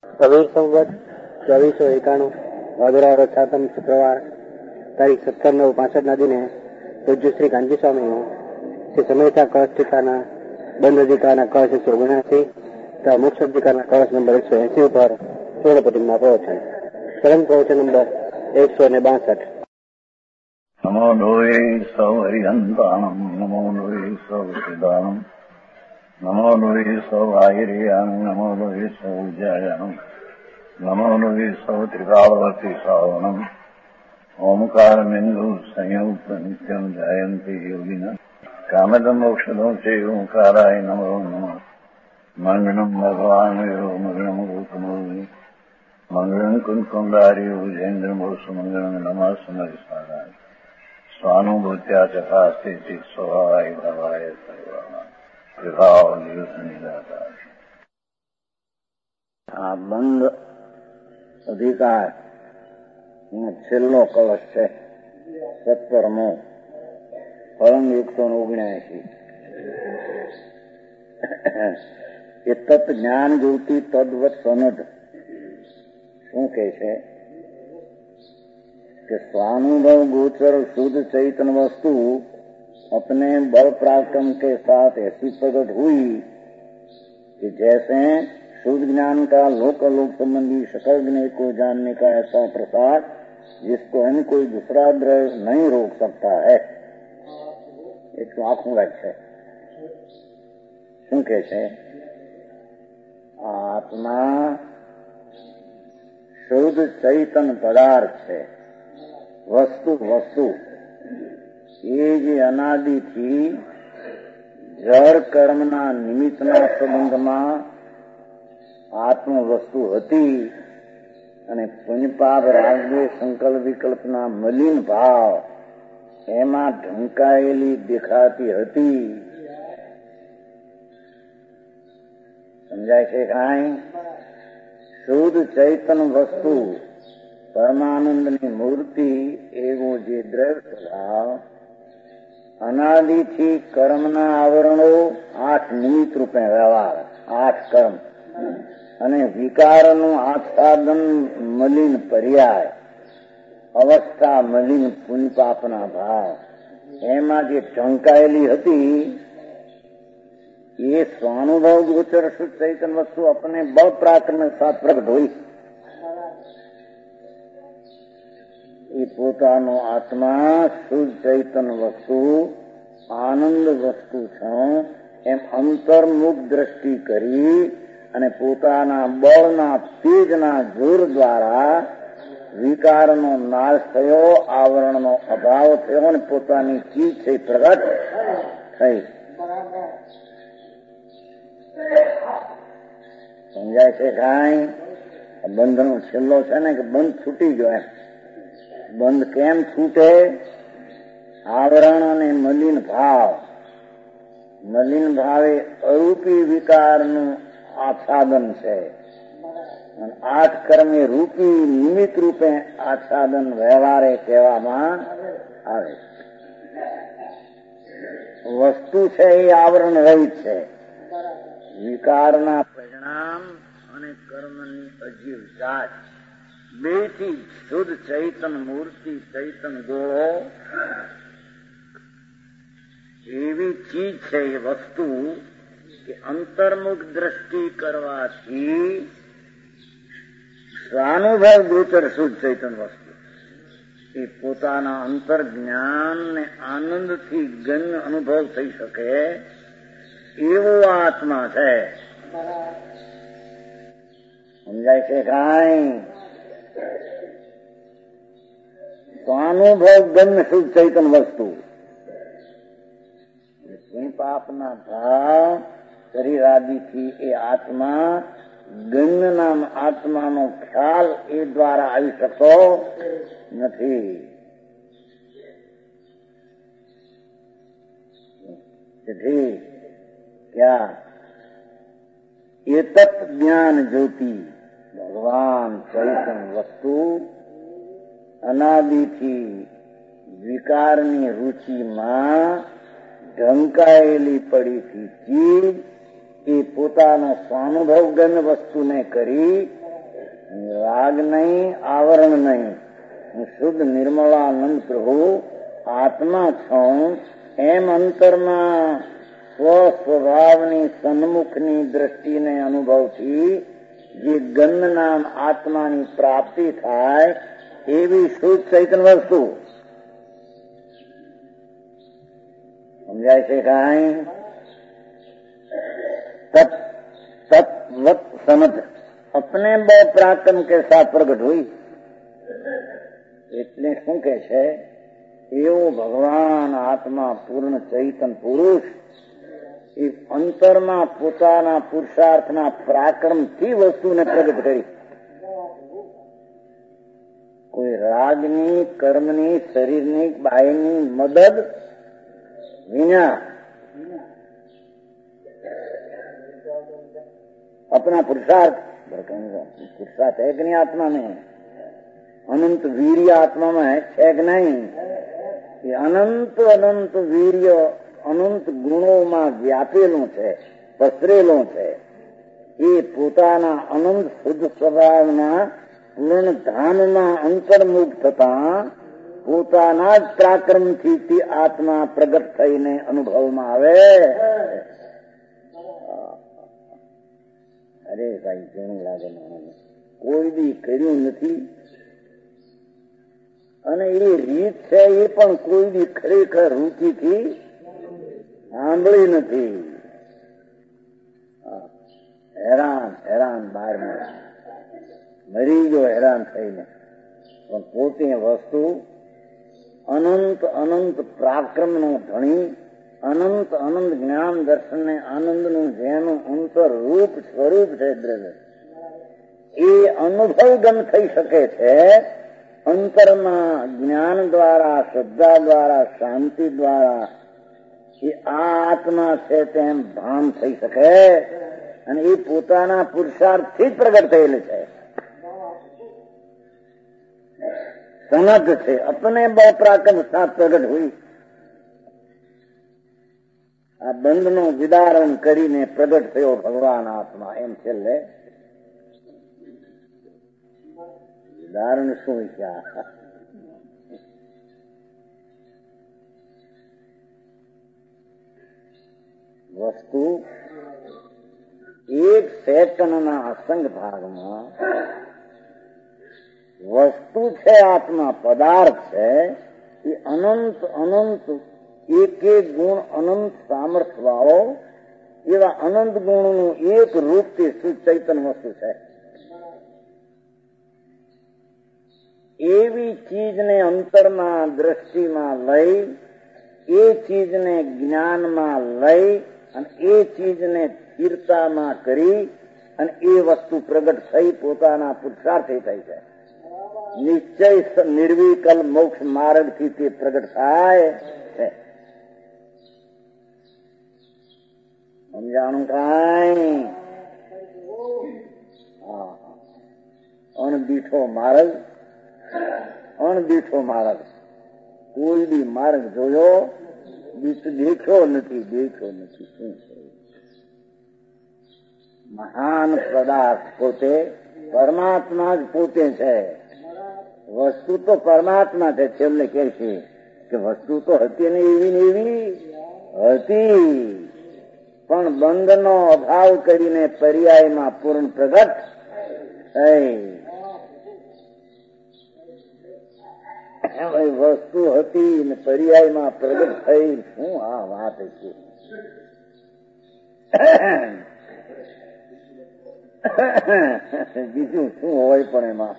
પ્રવીણ સંવત 2491 ભાદરવા સાતમ શુક્રવાર તારીખ 17/9/65 ના દિને પૂજ્ય શ્રી કાંજી સ્વામીઓ શ્રી સમયતા કળશ ટીકાના બંધ અધિકારના કળશ 179 તથા મોક્ષ અધિકારના કળશ નંબર 180 ઉપર પૂર્ણપતિમના પ્રવચન સરંગ પ્રવચન નંબર 162. નમો લોહે સૌ હરિહંતાણમ નમો લોહે સૌ સિદ્ધાણમ નમો લોહે સૌ આહિર્યાણમ નમો લોહે સૌ વિજયાણમ નમો લોહે સૌ ત્રિકાળવતી શ્રાવણમ ઓમકારમિંદુ સંયુક્ત નિત્યમ જયંતિ યોગિના કામદમ મોક્ષદો છે ઓંકારાય નમો નમઃ મંગળમ ભગવાન મંગળમ ગૌતમો મંગળમ કુંકુંડારી વિજેન્દ્રમો સુમંગળમ નમઃ સમરિસારાય સ્વાનુભૂત્યા ચકાસ્તે સ્વભાવાય ભવાય સર્વમાં વિભાવ દિવસ નિરાતા. આ બંધ અધિકાર છેલ્લો કલશ છે, 17મો, ફલંગ 179. એ તત્ જ્ઞાન જ્યોતિ તદ્વત સનદ શું કહે છે कि स्वानुभव गोचर शुद्ध चैतन्य वस्तु अपने बल पराक्रम के साथ ऐसी प्रकट हुई कि जैसे शुद्ध ज्ञान का लोक संबंधी सकल ज्ञान को जानने का ऐसा प्रसाद जिसको हम कोई दूसरा द्रव्य नहीं रोक सकता है. एक तो आंखों का है શું કે છે? આત્મા શુદ્ધ ચૈતન્ય પદાર્થ છે, વસ્તુ એ જે અનાદિથી જળ કર્મના નિમિત્તના સંબંધમાં આત્મ વસ્તુ હતી અને પુણ્યપાપ રાગદ્વેષ સંકલ્પ વિકલ્પના મલિન ભાવ એમાં ઢંકાયેલી દેખાતી હતી. સમજાય છે કાંઈ? શુદ્ધ ચૈતન્ય વસ્તુ પરમાનંદની મૂર્તિ એવો જે દ્રવ્ય સ્વભાવ અનાદિથી કર્મના આવરણો 8 નિમિત્ત રૂપે વ્યવહાર, 8 કર્મ અને વિકારનું આચ્છાદન મલિન પર્યાય અવસ્થા મલિન પુણ્યપાપના ભાવ એમાં જે ઢંકાયેલી હતી એ સ્વાનુભવ ગોચર શુદ્ધ ચૈતન્ય વસ્તુ अपने बल पराक्रम साथ प्रकट हुई. એ પોતાનો આત્મા શુદ્ધ ચૈતન્ય વસ્તુ આનંદ વસ્તુ છે એમ અંતર્મુખ દ્રષ્ટિ કરી અને પોતાના બળના તેજના જોર દ્વારા વિકારનો નાશ થયો, આવરણનો અભાવ થયો અને પોતાની ચીજ છે પ્રગટ થઈ. સમજાય છે કાંઈ? બંધનો છેલ્લો છે ને કે બંધ છૂટી ગયો એમ. બંધ કેમ છૂટે? આવરણ અને મલિન ભાવ. મલિન ભાવ એ અરૂપી વિકારનું આચ્છાદન છે અને 8 કર્મ એ રૂપી નિમિત્ત રૂપે આચ્છાદન વ્યવહારે કહેવામાં આવે. વસ્તુ છે એ આવરણ રહિત છે. વિકારના પરિણામ અને કર્મની અજીવ જાત બેથી શુદ્ધ ચૈતન મૂર્તિ ચૈતન ગોળો એવી ચીજ છે એ વસ્તુ કે અંતર્મુખ દ્રષ્ટિ કરવાથી સ્વાનુભવ ગોચર શુદ્ધ ચૈતન વસ્તુ એ પોતાના અંતર જ્ઞાન ને આનંદથી ગમ્ય અનુભવ થઈ શકે એવો આત્મા છે. સમજાય છે કાંઈ? સ્વાનુભવ ગમ્ય શુદ્ધ ચૈતન વસ્તુ પાપના ભાવ શરીર આદિથી એ આત્મા ગમ્ય નામ આત્માનો ખ્યાલ એ દ્વારા આવી શકતો નથી. તેથી क्या ये तत् ज्ञान ज्योति भगवान चैतन्य वस्तु अनादिથી વિકારની રુચિમાં ઢંકાયેલી પડીથી ચીજ એ પોતાનો સ્વાનુભવ ગમ્ય વસ્તુને કરી રાગ નહીં, આવરણ નહીં, હું શુદ્ધ નિર્મળાનંદ પ્રભુ આત્મા છું એમ અંતરમાં સ્વસ્વભાવની સન્મુખની દ્રષ્ટિને અનુભવથી જે ગંધ નામ આત્માની પ્રાપ્તિ થાય એવી શુદ્ધ ચૈતન્ય વસ્તુ સમજાય છે કાંઈ? तत्वत समझ अपने बे पराक्रम के साथ प्रगट हुई એટલે શું કે છે? એવો ભગવાન આત્મા પૂર્ણ ચૈતન પુરુષ એ અંતરમાં પોતાના પુરુષાર્થના પરાક્રમથી વસ્તુને પ્રગટ કરી. કોઈ રાગની, કર્મની, શરીરની, બાહ્યની મદદ વિના अपना पुरुषार्थ है कि नहीं? आत्मा में अनंत वीर्य आत्मा में है कि नहीं? ये अनंत अनंत वीर्य अनंत गुणों व्यापेલું છે, પસરેલું છે. એ પોતાના અનંત શુદ્ધ સ્વભાવના પૂર્ણ ધામમાં અંતર્મુખ થતા પોતાના જ પરાક્રમથી આત્મા પ્રગટ થઈને અનુભવમાં આવે. અરે ભાઈ ઘણું લાગે માણસ કોઈ દી કર્યું નથી અને એ રીત છે એ પણ કોઈ દી ખરેખર રૂચિથી સાંભળી નથી. હેરાન હેરાન બહાર મરી ગયો હેરાન થઈને, પણ પોતે વસ્તુ અનંત અનંત પરાક્રમનો ધણી, અનંત અનંત જ્ઞાન દર્શન ને આનંદનું જેનું અંતર રૂપ સ્વરૂપ છે દ્રવ્ય, એ અનુભવગમ થઈ શકે છે. અંતરમાં જ્ઞાન દ્વારા, શ્રદ્ધા દ્વારા, શાંતિ દ્વારા એ આ આત્મા છે તેમ ભાન થઈ શકે અને એ પોતાના પુરુષાર્થથી જ પ્રગટ થયેલી છે, સનદ છે. અપને બહુ પરાક્રમ સાથ પ્રગટ હુઈ. આ બંધનું વિદારણ કરીને પ્રગટ થયો ભગવાન આત્મા. એમ છેલ્લે વિદારણ શું છે? વસ્તુ એક સેકન્ડના અસંગ ભાગમાં વસ્તુ છે, આત્મા પદાર્થ છે, એ અનંત અનંત એક એક ગુણ અનંત સામર્થ્ય વાળો એવા અનંત ગુણનું એક રૂપથી સુચૈતન વસ્તુ છે. એવી ચીજને અંતરમાં દ્રષ્ટિમાં લઈ, એ ચીજને જ્ઞાનમાં લઈ અને એ ચીજને સ્થિરતામાં કરી અને એ વસ્તુ પ્રગટ થઈ પોતાના પુરુષાર્થથી થઈ છે. નિશ્ચય નિર્વિકલ્પ મોક્ષ માર્ગથી તે પ્રગટ થાય છે. સમજાણું કાંઈ? અણદીઠો માર્ગ, અણદીઠો માર્ગ. કોઈ બી માર્ગ જોયો દેખ્યો નથી, દેખ્યો નથી. શું છે? મહાન પદાર્થ પોતે પરમાત્મા જ પોતે છે. વસ્તુ તો પરમાત્મા છે. છેલ્લે કે છે કે વસ્તુ તો હતી ને એવી હતી, પણ બંધનો અભાવ કરીને પર્યાયમાં પૂર્ણ પ્રગટ થઈ. વસ્તુ હતી ને પર્યાયમાં પ્રગટ થઈ. શું આ વાત છે? બીજું શું હોય પણ એમાં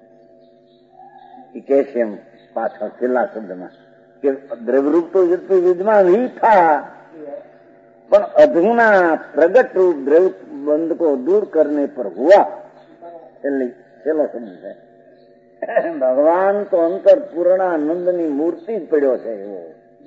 કે છે એમ પાછળ છેલ્લા શબ્દમાં કે દ્રવ્યરૂપ તો વિદ્યમાન ही था પણ અધુના પ્રગટ રૂપ દ્રવ્ય બંધ को दूर करने पर हुआ. છેલ્લો શબ્દ છે. ભગવાન તો અંતર પૂર્ણાનંદની મૂર્તિ જ પડ્યો છે એવો,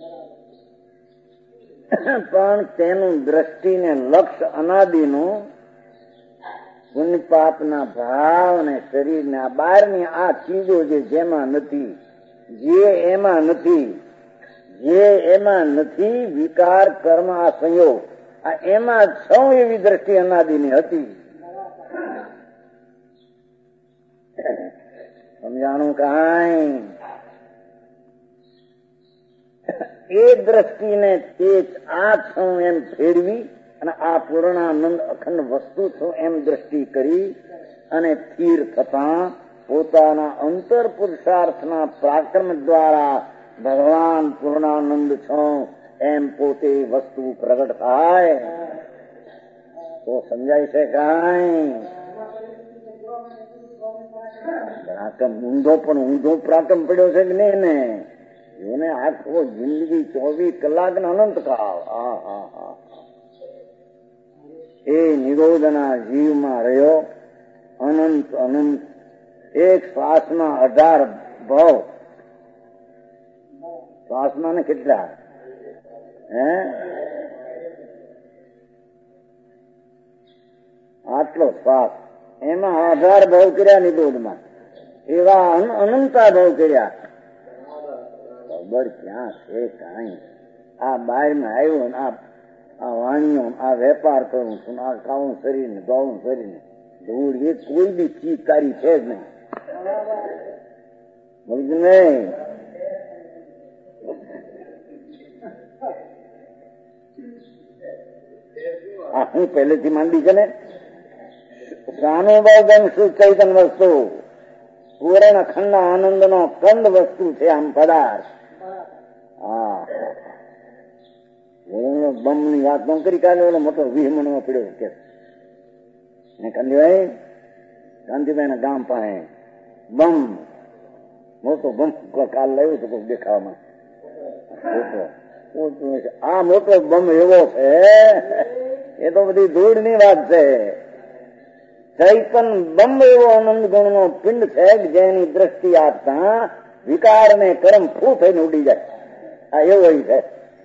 પણ તેનું દ્રષ્ટિને લક્ષ્ય અનાદિનું પુણ્ય પાપના ભાવ ને શરીરને આ બહારની આ ચીજો જે જેમાં નથી, જે એમાં નથી, જે એમાં નથી, વિકાર કર્મ આ સંયોગ આ એમાં સૌ એવી દ્રષ્ટિ અનાદિની હતી. સમજાણું કાંઈ? એ દ્રષ્ટિને તે આ છું એમ ફેરવી અને આ પૂર્ણાનંદ અખંડ વસ્તુ છું એમ દ્રષ્ટિ કરી અને સ્થિર થતા પોતાના અંતર પુરુષાર્થના પરાક્રમ દ્વારા ભગવાન પૂર્ણાનંદ છું એમ પોતે વસ્તુ પ્રગટ થાય તો સમજાય છે કાંઈ? પરાક્રમ ઊંધો પણ ઊંધો પરાક્રમ પડ્યો છે કે નહીં ને? એને આખો જિંદગી 24 કલાક અનંત કાળ એ નિરોધના જીવમાં રહ્યો. અનંત અનંત એક શ્વાસમાં 18 ભાવ. શ્વાસમાં ને કેટલા? આટલો શ્વાસ, એમાં 18 ભાવ કર્યા નિરોધમાં. એવા અનંતા ભાવ કર્યા. ખબર ક્યાં છે કાંઈ? આ બાયમાં આવ્યો ને આ વાણીઓ, આ વેપાર કરું છું, આ ખાવું શરીર ને ધોવું શરીર ને ધૂળ, એ કોઈ બી ચીજ તારી છે જ નહીં. સમજ નહીં? હું પહેલેથી માંડી છે ને, સાનુભાવ શું ચૈતન વસ્તુ, પૂર્ણ અખંડ આનંદ નો કંદ વસ્તુ છે આમ પદાર્થ. બમ ની વાત ન કરી કાલે ઓલો મોટો વિહમણમાં પડ્યો કે કાંતિભાઈ ના ગામ પાસે બમ મોટો બમ કાલ લાવ્યો હતો દેખાવામાં. આ મોટો બમ એવો છે, એ તો બધી ધૂળ ની વાત છે. ચૈતન બમ એવો આનંદ ગુણ નો પિંડ છે જેની દ્રષ્ટિ આપતા વિકાર ને કર્મ ફૂ થઈને ઉડી જાય. આ એવો છે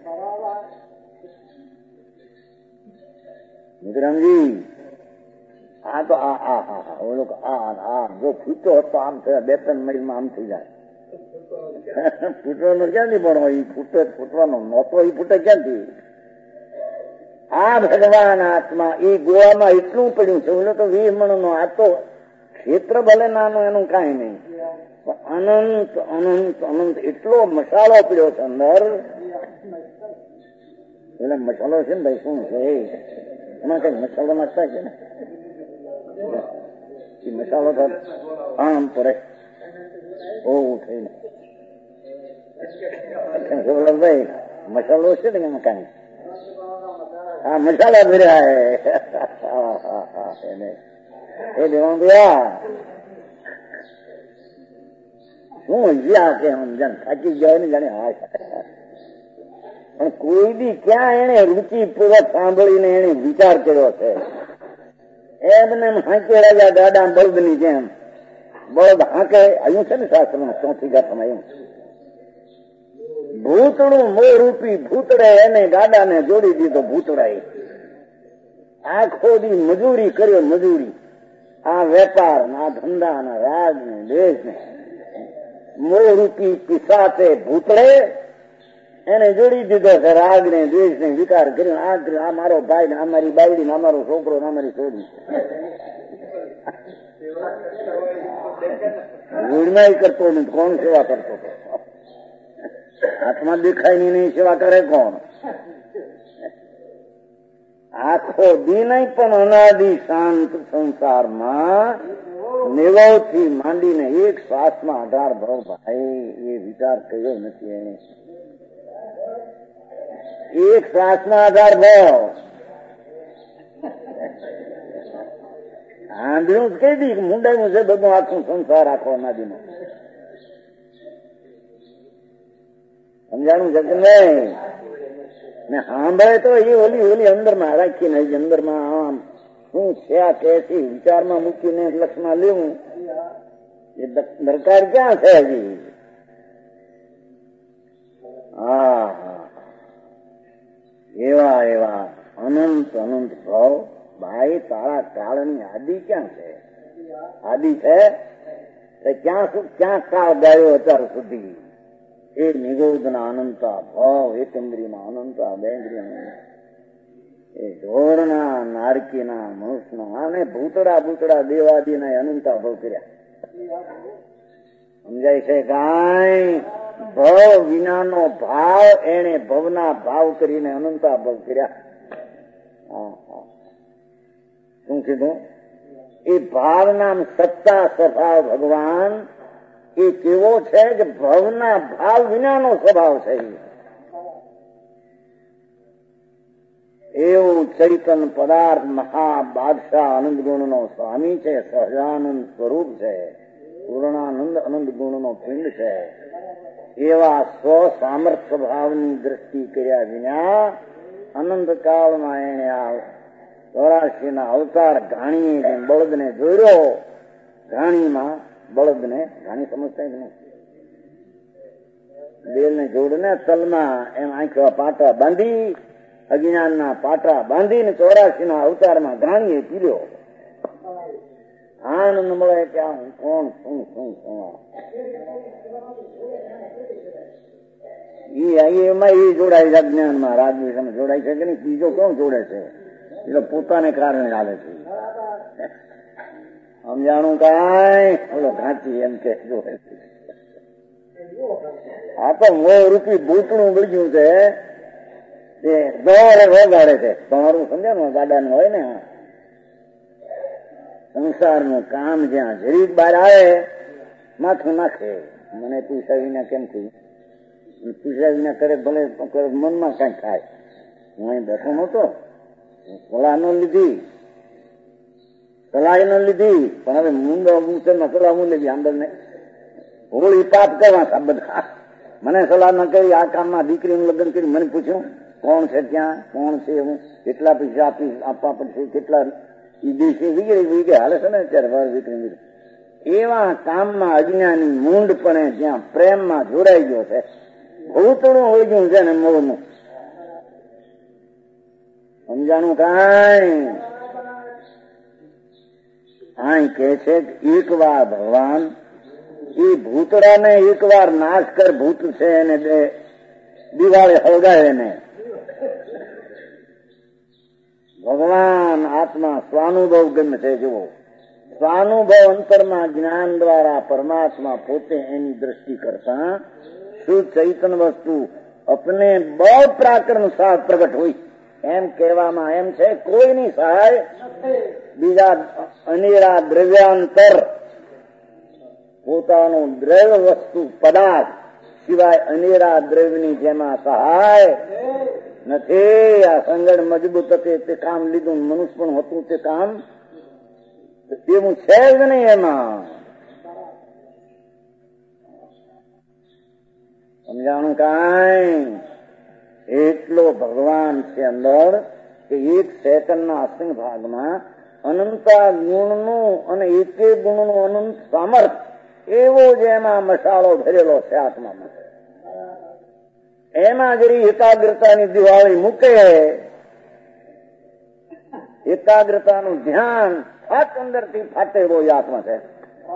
વિક્રમજી. આ તો ઓલો જો ફૂટો હતો આમ થયા 2-3 મિનિટમાં આમ થઈ જાય. ફૂટવાનો ક્યાંથી ભણો? એ ફૂટવાનો નહોતો, એ ફૂટે ક્યાંથી? આ ભગવાન આત્મા એ ગોવામાં એટલું પડ્યું છે. ઓલો તો 20 મણનો, આ તો ક્ષેત્ર ભલે નાનું એનું કાંઈ નહીં, અનંત અનંત અનંત એટલો મસાલો પડ્યો છે અંદર. એટલે મસાલો છે ને ભાઈ, શું છે એમાં? કઈ મસાલો નાખતા છે ને, એ મસાલો તો આમ પડે ઓવું થઈને ભાઈ મસાલો છે ને એમાં કાંઈ. હા, મસાલા ભર્યા એ દેવા ગયા શું જ્યાં કે જાણે થાકી ગયા ને જાણે. હા, પણ કોઈ બી ક્યાં એને રુચિ પૂર્વક સાંભળીને એને વિચાર કર્યો છે? એમને હાંકે રાજા દાદા બળદ ની જેમ બળદ હાંકે આવ્યું છે ને શાસ્ત્રમાં 4થી ગાથામાં એવું. ભૂતળું મોરૂપી ભૂતળે એને ગાડાને જોડી દીધો. ભૂતળાએ આખો દી મજૂરી કર્યો, મજૂરી. આ વેપાર આ ધંધા ના રાજ ને દેશ ને મોરૂપી પિસાતે ભૂતળે એને જોડી દીધો છે. રાગ ને દ્વેષ ને વિકાર કર્યો. આ મારો ભાઈ ને, આ મારી બાયડી ને, અમારો છોકરો ને, અમારી છોડી. ગુણમાઈ કરતો નથી, કોણ સેવા કરતો હતો? હાથમાં દેખાય નહીં સેવા કરે કોણ? આખો દી નહીં પણ અનાદિ શાંત સંસારમાં નિવવ થી માંડીને એક શ્વાસમાં 18 ભાવ. ભાઈ એ વિચાર કર્યો નથી એને. એક શ્વાસમાં 18 ભાવ. આંધળું જ કહી દી મુંડાઈનું છે બધું આખું સંસાર આખો અનાદિનો. સમજાણું છે કે નહીં? ને સાંભળે તો એ ઓલી અંદર માં રાખીને અંદર માં આમ શું છે આ કે વિચારમાં મૂકીને લક્ષમાં લેવું એ દરકાર ક્યાં છે હજી? હા, એવા એવા અનંત અનંત ભાવ. ભાઈ તારા કાળની આદિ ક્યાં છે? આદિ છે ક્યાં કાળ ગાયો અત્યાર સુધી? એ નિગોદના અનંતા ભાવ, એકંદ્રીમાં અનંતા, બેન્દ્રીમાં એ ઢોરના નારકીના મનુષ્યના અને ભૂતડા દેવાદીના અનંતા ભાવ કર્યા. સમજાય છે કાંઈ? ભવ વિનાનો ભાવ એને ભવના ભાવ કરીને અનંતા ભવ કર્યા. શું કીધું? એ ભાવના સત્તા સ્વભાવ ભગવાન એ કેવો છે કે ભવના ભાવ વિનાનો સ્વભાવ છે. એવું ચૈતન પદાર્થ મહા બાદશાહ આનંદ ગુણ નો સ્વામી છે, સહજાનંદ સ્વરૂપ છે, પૂર્ણાનંદ અનંત ગુણ નો પિંડ છે. એવા સ્વ સામર્થ્ય ભાવની દ્રષ્ટિ કર્યા વિના અનંત કાળમાં એને આ 84 અવતાર ઘાણીએ બળદને જોડ્યો. ઘાણીમાં બળદને, ઘાણી સમજતા જ નહીં, બેલને જોડને તલમાં એમ આંખો પાટા બાંધી, અજ્ઞાનના પાટા બાંધીને 84 અવતારમાં ઘાણીએ પીલ્યો. આનંદ મળે કે આ હું કોણ શું શું શું. એમાં એ જોડાય છે અજ્ઞાનમાં, રાજ્ય જોડાય છે કે નહીં? બીજો કોણ જોડે છે? એ તો પોતાને કારણે આવે છે. સમજાણું કાંઈ? બોલો ઘાંચી એમ કે જોડે છે. આ તો મોહ રૂપી ભૂતણું બળ્યું છે, એ દોરે વગાડે છે. તમારું સમજાનું ગાડાનું હોય ને, સંસારનું કામ જ્યાં જરીક બહાર આવે માથું નાખે. મને પૂછ્યા વિના કેમ થયું? પૂછ્યા વિના કરે ભલે મનમાં કઈ થાય. હું અહીં બેઠો નતો, સલાહ ન લીધી, સલાહ ન લીધી, પણ હવે મુંડો સલાહ હું લીધી. આંબલ ને હોળી પાપ કરવા બધા મને સલાહ ન કરી. આ કામમાં દીકરીનું લગ્ન કરી મને પૂછ્યું કોણ છે ત્યાં, કોણ છે, હું કેટલા પૈસા આપવા પડશે, કેટલા ઈડી છે, વિગે હાલે છે ને અત્યારે વાર દીકરી. એવા કામમાં અજ્ઞાની મૂંડપણે જ્યાં પ્રેમમાં જોડાઈ ગયો છે, ભૂતળું હોઈ ગયું છે ને મોહનું. સમજાણું કાંઈ? અહીં કે છે કે એક વાર ભગવાન એ ભૂતળાને એક વાર નાશ કર, ભૂત છે એને બે દિવાળે હળગાવે ને. ભગવાન આત્મા સ્વાનુભવ ગમે છે. જુઓ, સ્વાનુભવ અંતરમાં જ્ઞાન દ્વારા પરમાત્મા પોતે એની દ્રષ્ટિ કરતા શુદ્ધ ચૈતન વસ્તુ અપને બહુ પ્રાકરણ સાથ પ્રગટ હોય એમ કહેવામાં એમ છે. કોઈની સહાય બીજા અનેરા દ્રવ્યાંતર પોતાનું દ્રવ્ય વસ્તુ પદાર્થ સિવાય અનેરા દ્રવ્યની જેમાં સહાય નથી. આ સંગઠ મજબૂત હતી તે કામ લીધું, મનુષ્ય પણ હતું તે કામ એવું છે જ નહીં. એમાં સમજાણું કાંઈ? એટલો ભગવાન છે અંદર કે 1 સેકન્ડના અસિંગ ભાગમાં અનંતા ગુણનું અને એકે ગુણનું અનંત સામર્થ એવો જ એમાં મસાલો ભરેલો છે આત્મામાં. એમાં જરી એકાગ્રતાની દિવાળી મૂકે, એકાગ્રતાનું ધ્યાન ફાટ અંદરથી ફાટે એવો આત્મા છે.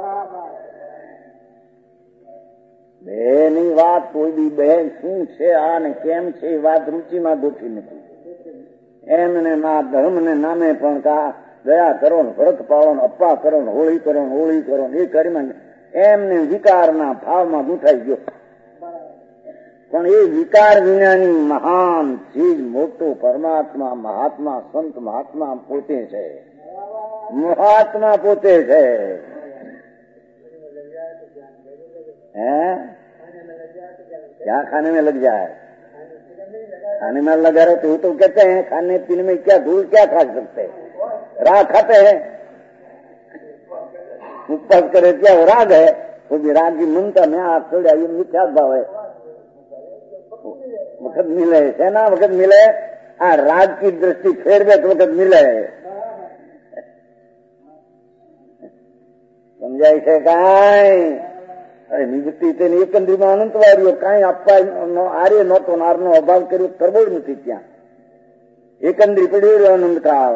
બેની વાત કોઈ બી બહેન શું છે આ ને કેમ છે એ વાત રૂચિમાં ગોઠવી નથી. એમને ના ધર્મને નામે પણ દયા કરો ને, વ્રત પાળો ને, અપ્પા કરો ને, હોળી કરો ને, હોળી કરો ને, એ કરીને એમને વિકારના ભાવમાં ગૂંથાઈ ગયો. પણ એ વિકાર વિનાની મહાન ચીજ મોટો પરમાત્મા મહાત્મા સંત મહાત્મા પોતે છે. મહાત્મા પોતે છે. क्या खाने में लग जाए? खाने में लगा रहे तो तो कहते हैं खाने पीने में क्या धूल क्या खा सकते हैं? राग खाते हैं, उपवास करे क्या वो राग है, वो भी राग की ममता में आप चल जाइए, मिथ्या भाव है. वक्त मिले है ना, वक्त मिले आ राग की दृष्टि फेरवे तो वक्त मिले. समझाय છે કાંઈ? નિવૃત્તિ તેની એકંદરીમાં અનંત વાળીઓ કાંઈ આપવા આર્ય નહોતો, નારનો અભાવ કર્યો કરવો જ નથી. ત્યાં એકંદરી પડ્યો રહ્યો અનંત કાળ.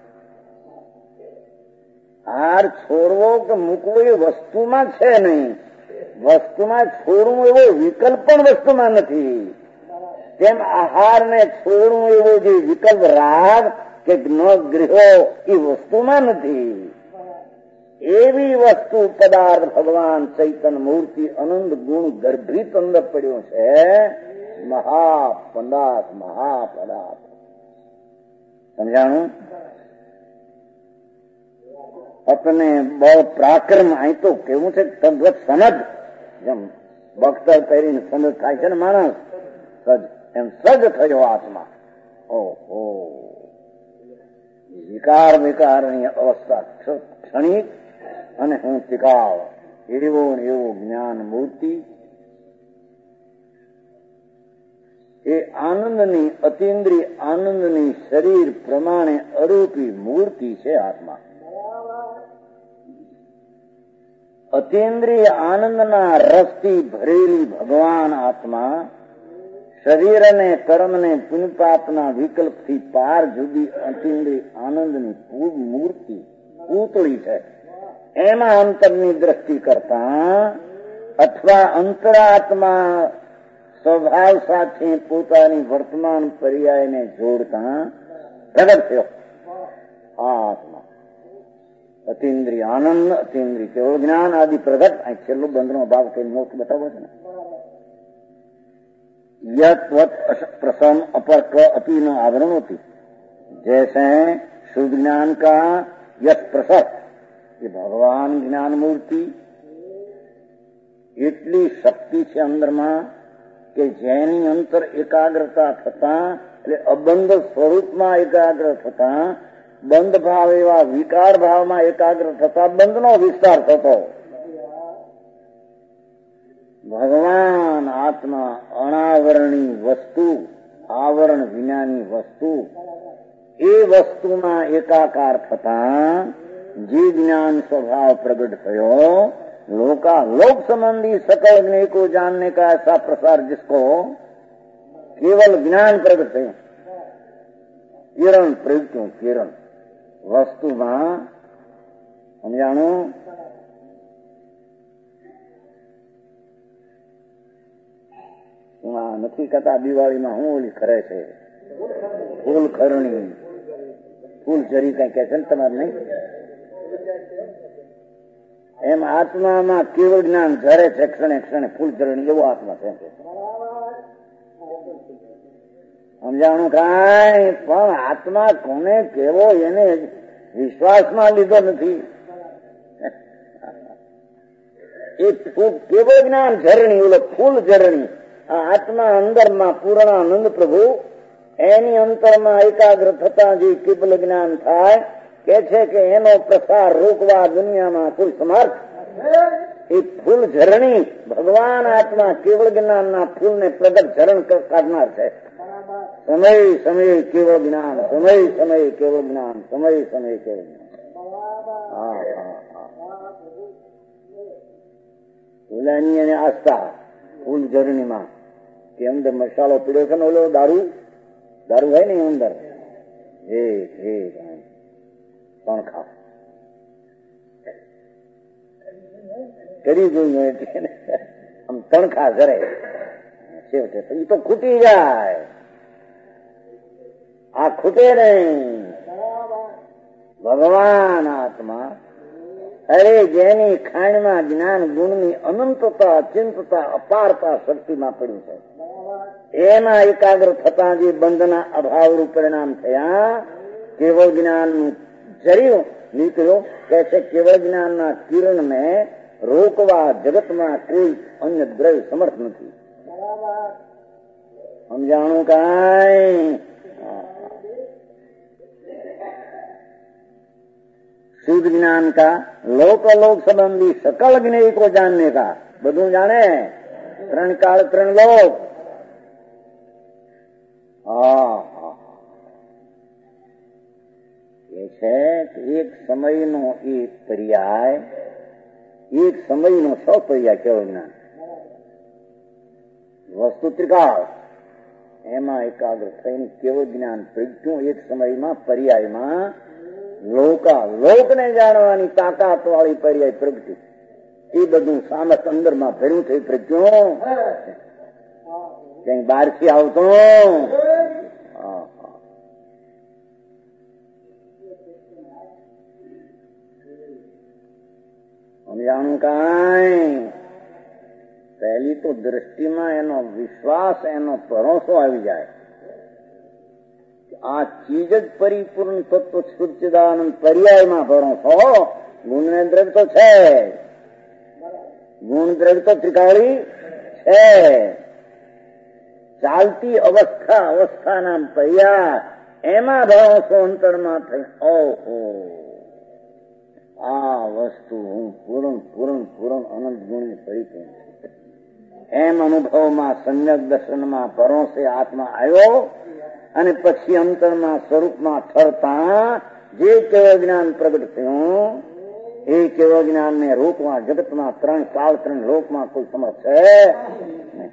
હાર છોડવો કે મૂકવો એ વસ્તુમાં છે નહીં. વસ્તુમાં છોડવું એવો વિકલ્પ પણ વસ્તુમાં નથી. તેમ આહારને છોડવું એવો જે વિકલ્પ રાગ કે ન ગૃહો એ વસ્તુમાં નથી. એવી વસ્તુ પદાર્થ ભગવાન ચૈતન્ય મૂર્તિ અનંત ગુણ ગર્ભિત અંદર પડ્યો છે. મહાપદાર્થ મહાપદાર્થ સમજાણું. अपने बल पराक्रम અહીં તો કેવું છે તદ્વત સમજ, જેમ બખ્તર પહેરીને સમજ થાય છે ને માણસ સજ, એમ સજ થયો આત્મા. ઓહો, વિકાર વિકારની અવસ્થા ક્ષણિક અને હું તિકાળ એવો જ્ઞાન મૂર્તિ એ આનંદની અતિન્દ્રિય આનંદની શરીર પ્રમાણે અરૂપી મૂર્તિ છે આત્મા. અતિન્દ્રિય આનંદના રસથી ભરેલી ભગવાન આત્મા શરીર અને કર્મને પુણ્યપાપના વિકલ્પથી પાર જુદી અતિન્દ્રિય આનંદની મૂર્તિ પૂતળી છે. એમાં અંતરની દ્રષ્ટિ કરતા અથવા અંતરાત્મા સ્વભાવ સાથે પોતાની વર્તમાન પર્યાયને જોડતા પ્રગટ થયો આ આત્મા. અતિન્દ્રિય આનંદ, અતિન્દ્રિય કેવળ જ્ઞાન આદિ પ્રગટ. અહીં છેલ્લો બંધનો ભાવ કઈ મોક્ષ બતાવો છે ને. યત प्रसम अपर क अपी न आवरण होती, जैसे शुद्ध ज्ञान का यश प्रसत ये भगवान ज्ञान मूर्ति એટલી શક્તિ છે અંદરમાં કે જેની અંતર એકાગ્રતા થતા એટલે અબંધ સ્વરૂપમાં એકાગ્ર થતા બંધ ભાવ એવા વિકાર ભાવમાં એકાગ્ર થતા બંધનો વિસ્તાર થતો. ભગવાન આત્મા અનાવરણી વસ્તુ, આવરણ વિનાની વસ્તુ, એ વસ્તુમાં એકાકાર થતા જે જ્ઞાન સ્વભાવ प्रकट થયો. लोक संबंधी सकल ज्ञान को जानने का ऐसा प्रसार जिसको केवल ज्ञान प्रकट है. किरण प्रयुक्तों किरण વસ્તુમાં સમજાણું. નથી કહેતા દિવાળીમાં હું ઓલી કરે છે ફૂલ ખરણી, ફૂલ જરી કઈ કે છે ને તમારે નહીં, એમ આત્મામાં કેવળ જ્ઞાન ઝરે છે ક્ષણે ક્ષણે ફૂલ ચરણી એવો આત્મા છે. સમજાણું કાંઈ પણ આત્મા કોને કેવો એને વિશ્વાસમાં લીધો નથી. એ કેવો જ્ઞાન ઝરણી, ઓલો ફૂલ ઝરણી. આ આત્મા અંદરમાં પૂર્ણાનંદ પ્રભુ એની અંતરમાં એકાગ્ર થતા જે કેવલ જ્ઞાન થાય કે છે કે એનો પ્રસાર રોકવા દુનિયામાં કોઈ સમર્થ. એ ફૂલ ઝરણી ભગવાન આત્મા કેવળ જ્ઞાનના ફૂલને પ્રગટ ઝરણ કાઢનાર છે. સમય સમય કેવળ જ્ઞાન, સમય સમય કેવળ જ્ઞાન, સમય સમય કેવળ જ્ઞાન. ફૂલાની અને આસ્થા ફૂલ ઝરણીમાં કે અંદર મસાલો પીડ્યો છે ને ઓલો દારૂ હોય ને અંદર પણખા કરી જોયું આમ તણખા જરે છેવટે એ તો ખૂટી જાય. આ ખૂટે નહીં. ભગવાન આત્મા અરે જેની ખાણમાં જ્ઞાન ગુણની અનંતતા, અચિંતતા, અપારતા શક્તિમાં પડ્યું છે એમાં એકાગ્ર થતા જે બંધના અભાવરૂપ પરિણામ થયા. કેવળ જ્ઞાનનું જર્યું નીકળ્યો કે છે કેવળ જ્ઞાનના કિરણને રોકવા જગતમાં કોઈ અન્ય દ્રવ્ય સમર્થ નથી. સમજાણું કાંઈ. शुद्ध ज्ञान का लोक संबंधी सकल ज्ञेय को जानने का, બધું જાણે, ત્રણ કાળ ત્રણ લોક. એ છે કે એક સમયનો એક પર્યાય, એક સમયનો સૌ પર્યાય કેવું જ્ઞાન વસ્તુ ત્રિકાળ એમાં એકાગ્ર થઈને કેવું જ્ઞાન પ્રજ્ઞું એક સમયમાં પર્યાયમાં લોકને જાણવાની તાકાત વાળી પર્યાય પ્રગતિ. એ બધું સામત અંદરમાં ભર્યું થઈ પ્રજ્ઞો કઈ બહારથી આવતો. સમજાણું કાંઈ? પહેલી તો દ્રષ્ટિમાં એનો વિશ્વાસ, એનો ભરોસો આવી જાય. આ ચીજ જ પરિપૂર્ણ તત્વ સચ્ચિદાનંદ પર્યાયમાં ભરોસો. ગુણ ને દ્રવ્ય તો છે, ગુણ દ્રવ્ય તો ત્રિકાળી છે. ચાલતી અવસ્થાના પર્યાય એમાં ભરોસો અંતરમાં થઈ, ઓહો આ વસ્તુ હું પૂર્ણ અનંત ગુણની પરિપૂર્ણ છું. એમ અનુભવમાં સમ્યક દર્શનમાં ભરોસે આત્મા આવ્યો અને પછી અંતરમાં સ્વરૂપમાં ઠરતા જે કેવળ જ્ઞાન પ્રગટ થયું એ કેવળ જ્ઞાન ને રૂપમાં જગતમાં 3 કાળ 3 લોકમાં કોઈ સમર્થ છે નહીં.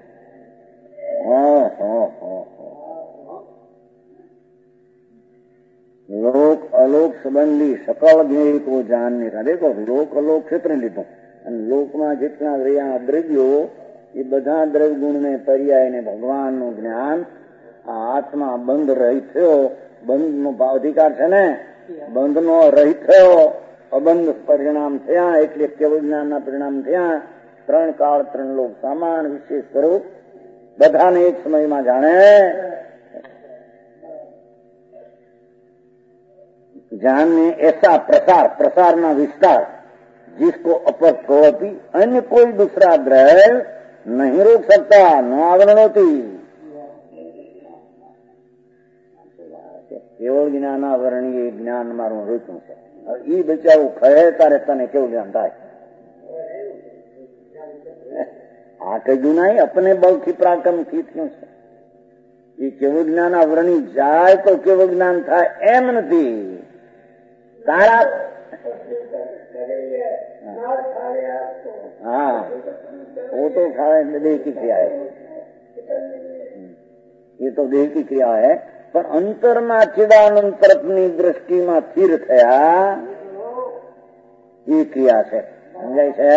લોક અલોક સંબંધી સકળ જ્ઞેય કો જાનને કા. દેખો, લોક અલોક ક્ષેત્ર લીધું અને લોકમાં જેટલા રહ્યા દ્રવ્યો એ બધા દ્રવ્ય ગુણ ને પર્યાય ને ભગવાનનું જ્ઞાન આ આત્મા બંધ રહી થયો. બંધ નો ભાવાધિકાર છે ને, બંધ નો રહી થયો, અબંધ પરિણામ થયા એટલે કેવળ જ્ઞાન ના પરિણામ થયા. 3 કાળ 3 લોક સામાન વિશેષ સ્વરૂપ બધાને એક સમયમાં જાણે. ज्ञान में ऐसा प्रसार ना विस्तार जिसको अपर कवती अन्य कोई दूसरा द्रव्य नहीं रोक सकता, न आवरण होती. केवल જ્ઞાનાવરણીય જ્ઞાન મારું રોક્યું છે. એ બચાવું ખરે તારે તને કેવું જ્ઞાન થાય? આ કહ્યું નહીં, અપને બળથી પરાક્રમથી થયું છે. એ કેવું જ્ઞાન આવરણી જાય તો કેવું જ્ઞાન થાય એમ નથી. તારા हाँ वो तो देह की क्रिया है, ये तो देह की क्रिया है. પણ અંતરમાં ચિદાનંદ તરફની દ્રષ્ટિમાં સ્થિર થયા એ ક્રિયા છે. સમજાય છે?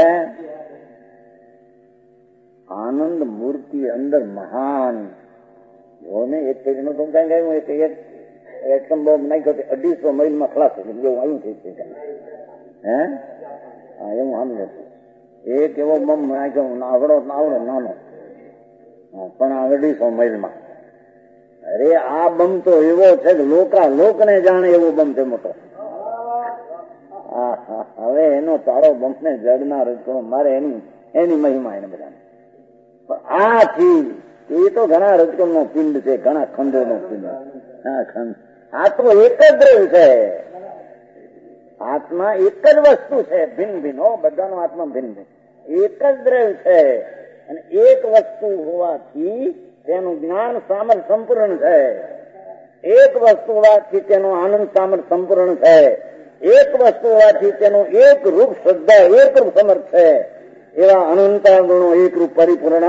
આનંદ મૂર્તિ અંદર મહાન જોને. એક પેઢીનો તો કઈ ગયું એક એટમ બોમ્બ નાખ્યો 250 માઇલમાં ખલાસ જેવું આવ્યું છે. હે હા એવું સાંભળ્યું. એક એવો બોમ્બ નાખ્યો આવડો નાનો પણ 250 માઇલમાં. અરે આ બમ તો એવો છે કે લોકને જાણે એવો બમ છે મોટો. હવે એનો તારો બમ ને જડનાર મારે એની મહિમા એને બધા. આ ચીજ એ તો ઘણા રજકમ નો પિંડ છે, ઘણા ખંડો નો પિંડ. આ તો એક જ દ્રવ્ય છે. આત્મા એક જ વસ્તુ છે, ભિન્ન ભિન્ન. બધાનો આત્મા ભિન્ન ભિન્ન એક જ દ્રવ્ય છે. અને એક વસ્તુ હોવાથી તેનું જ્ઞાન સામર્થ્ય સંપૂર્ણ છે. એક વસ્તુ હોવાથી તેનો આનંદ સામર્થ્ય સંપૂર્ણ છે. એક વસ્તુ હોવાથી તેનું એક રૂપ શ્રદ્ધા એક રૂપ સમર્થ છે. એવા અનંત ગુણો એક રૂપ પરિપૂર્ણ.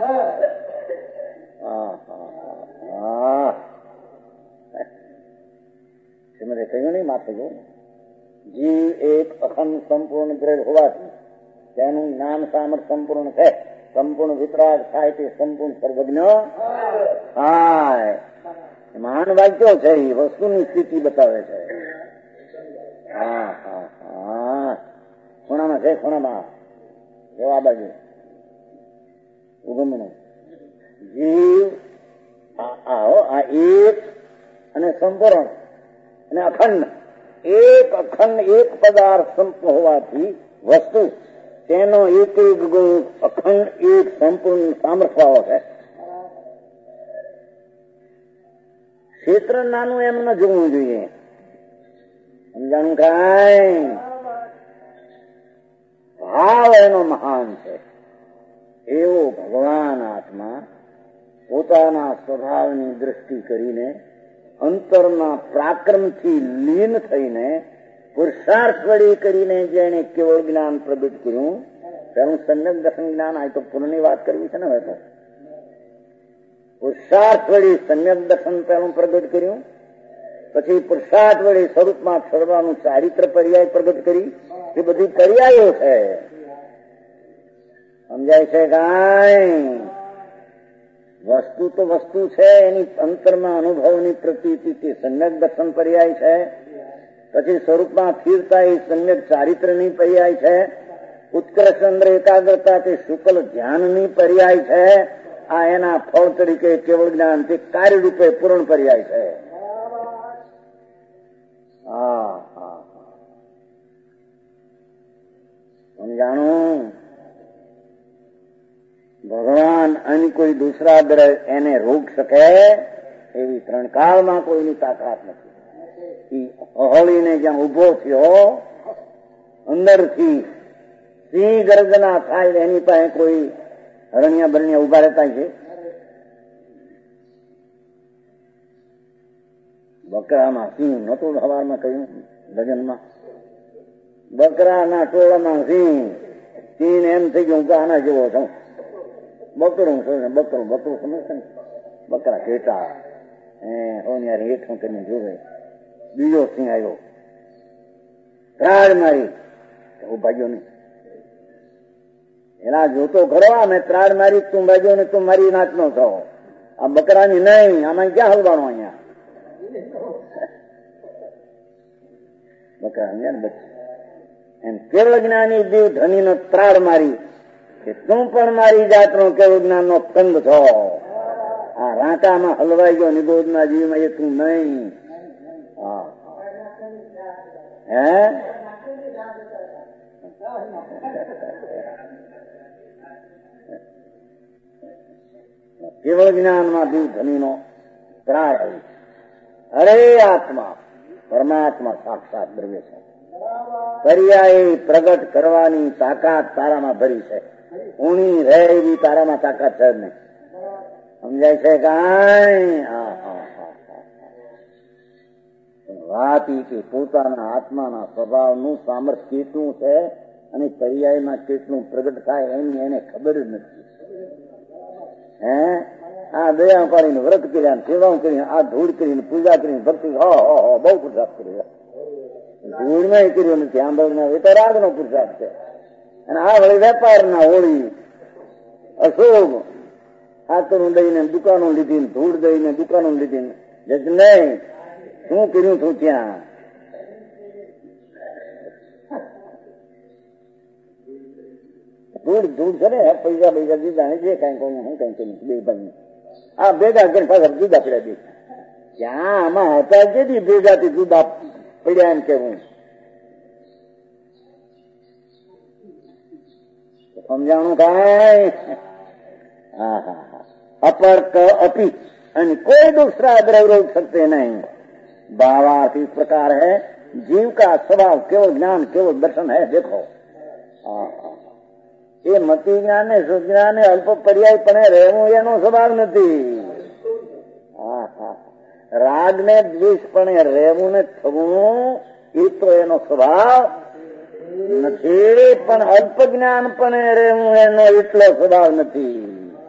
મેં કહ્યું નહીં માથે ગયું. જીવ એક અખંડ સંપૂર્ણ દ્રવ્ય હોવાથી તેનું જ્ઞાન સામર્થ્ય સંપૂર્ણ છે. સંપૂર્ણ વિતરાગ થાય તે સંપૂર્ણ સર્વજ્ઞ થાય. મહાન વાક્યો છે, એ વસ્તુની સ્થિતિ બતાવે છે. હા હા હા ખૂણામાં છે, ખૂણામાં આ બાજુ ઉગમનું જીવ આ એક અને સંપૂર્ણ અને અખંડ. એક પદાર્થ સંપૂર્ણ હોવાથી વસ્તુ તેનો એક ગુણ અખંડ એક સંપૂર્ણ સામર્થ્ય છે. ક્ષેત્ર નાનું એમ ન જોવું જોઈએ. સમજાણું કાંઈ? ભાવ એનો મહાન છે. એવો ભગવાન આત્મા પોતાના સ્વભાવની દ્રષ્ટિ કરીને અંતરના પ્રાક્રમથી લીન થઈને પુરુષાર્થ વળી કરીને જેને કેવળ જ્ઞાન પ્રગટ કર્યું. પેલું સમ્યક દર્શન જ્ઞાન આ તો પૂર્ણની વાત કરવી છે ને. હવે તો પુરુષાર્થ વળી સમ્યક દર્શન પેલું પ્રગટ કર્યું, પછી પુરુષાર્થ વળી સ્વરૂપમાં ઠરવાનું ચારિત્ર પર્યાય પ્રગટ કરી. એ બધી પર્યાયો છે. સમજાય છે કાંઈ? વસ્તુ તો વસ્તુ છે, એની અંતરમાં અનુભવની પ્રતીતિ તે સમ્યક દર્શન પર્યાય છે. પછી સ્વરૂપમાં સ્થિરતા એ સમ્યક ચારિત્રની પર્યાય છે. ઉત્કર્ષ ચંદ્ર એકાગ્રતા તે શુક્લ ધ્યાનની પર્યાય છે. આ એના ફળ તરીકે કેવળ જ્ઞાન તે કાર્ય રૂપે પૂર્ણ પર્યાય છે. સમજાણું? ભગવાન અને કોઈ દૂસરા દ્રવ્ય એને રોક શકે એવી ત્રણ કાળમાં કોઈની તાકાત નથી. અહળીને જ્યાં ઉભો થયો અંદરથી સિંહ ગર્જના થાય એની પાસે કોઈ હરણિયા બરણિયા ઉભા રહેતા છે? બકરામાં સિંહ નતું સવારમાં કહ્યું ભજનમાં, બકરાના ટોળામાં સિંહ એમ થઈ ગયું કે આના જેવો છું. બકરું સમજશે ને, બકરા ઘેટા હેઠું કરીને જોવે. બીજો સિંહ આવ્યો, ત્રાડ મારી, ભાગ્યો નહીં. એના જોતો ખરો, અમે ત્રાડ મારી, તું ભાગ્યો ને તું મારી નાચનો છો. આ બકરાની નહીં, આમાં ક્યાં હલવાનો અહીંયા? બકરા સમજ્યા એમ કેવળ જ્ઞાની જીવ ધની નો ત્રાડ મારી કે તું પણ મારી જાતનો કેવળ જ્ઞાન નો કંદ છો. આ રાંકામાં હલવાઈ ગયો નિબોધના જીવમાં એ તું નહીં. હે કેવળ જ્ઞાનમાં જીવ ધની નો ત્રાડ આવી. અરે આત્મા પરમાત્મા સાક્ષાત દ્રવ્ય છે. પર્યાય પ્રગટ કરવાની તાકાત તારામાં ભરી છે. ઊણી રહે એવી તારામાં તાકાત છે જ નહીં. સમજાય છે કાંઈ? વાત એ કે પોતાના આત્માના સ્વભાવનું સામર્થ્ય કેટલું છે અને પર્યાયમાં કેટલું પ્રગટ થાય એની એને ખબર જ નથી. આ દયા પાડીને વ્રત કર્યા, સેવાઓ કરીને, આ ધૂળ કરીને, પૂજા કરીને, ભક્તિ બહુ પુરુષાર્થ કર્યો. ધૂળમાં કર્યો નથી. આંબળના એ તો રાગનો પુરુષાર્થ છે. અને આ વળી વેપારના હોળી અશોક ખાતરું દઈને દુકાનો લીધી, ધૂળ દઈને દુકાનો લીધી. જજ નહીં, શું કર્યું છું ત્યાં? ધૂળ છે ને, પૈસા દીધા જે કઈ કહું હું કઈ કર્યું બે ભાઈ આ ભેગા કરીને પાછા જુદા પડ્યા દે. ત્યાં આમાં હતા જેથી ભેગાથી જુદા પડ્યા એમ કેવું સમજાણું કાંઈ? અપર अपी અને કોઈ दूसरा द्रव्य रोक सकते नहीं. भावार्थ इस प्रकार है, जीव का स्वभाव केवल ज्ञान केवल दर्शन है. देखो એ મતિ જ્ઞાન ને સુજ્ઞાન ને અલ્પ પર્યાય પણ રહેવું એનો સ્વભાવ નથી. રાગ ને દ્વેષ પણ રહેવું ને થવું એ તો એનો સ્વભાવ નથી. પણ અલ્પ જ્ઞાન પણ રહેવું એનો એટલો સ્વભાવ નથી.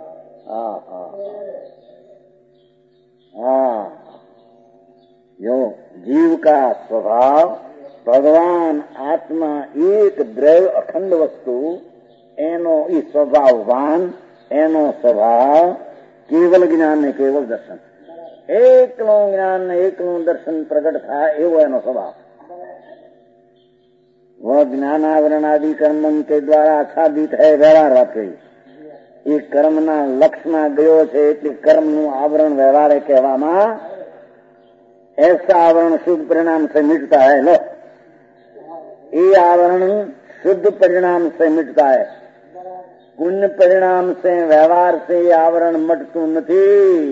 જો જીવ કા સ્વભાવ ભગવાન આત્મા એક દ્રવ્ય અખંડ વસ્તુ એનો ઈ સ્વભાવવાન એનો સ્વભાવ કેવલ જ્ઞાન ને કેવલ દર્શન. એકલું જ્ઞાન ને એકલું દર્શન પ્રગટ થાય એવો એનો સ્વભાવ. वह ज्ञानावरण आदि कर्म के द्वारा आच्छादित है व्यवहार वाक्य. એ કર્મના લક્ષમાં ગયો છે એટલે કર્મનું આવરણ વ્યવહાર કહેવામાં. ऐसा आवरण शुद्ध परिणाम से मिटता है. लो ये आवरण शुद्ध परिणाम से मिटता है. पुण्य परिणाम से व्यवहार से ये आवरण मटતું નથી.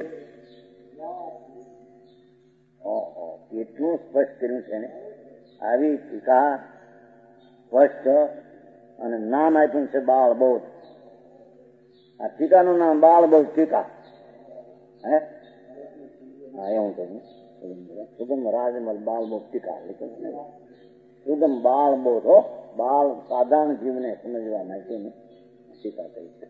એટલું સ્પષ્ટ કર્યું છે ને. આવી ટીકા સ્પષ્ટ અને નામ આપ્યું છે બાળ બૌદ્ધ. આ ટીકાનું નામ બાળ બૌદ્ધ ટીકા. હે એવું કહ્યું સુગમ રાજમલ બાળ બૌદ્ધ ટીકા. સુગમ બાળ બૌદ્ધ હો, બાળ સાધારણ જીવને સમજવા માટેની ટીકા કરી છે.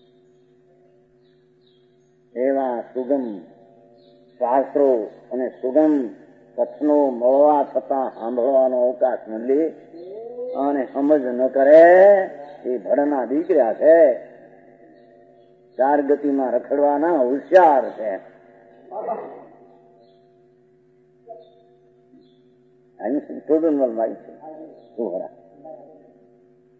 એવા સુગમ શાસ્ત્રો અને સુગમ કથનો મળવા છતાં સાંભળવાનો અવકાશ ન લે અને સમજ ન કરે એ ભડના દીકરા છે. ચાર ગતિમાં રખડવાના હોશિયાર છે.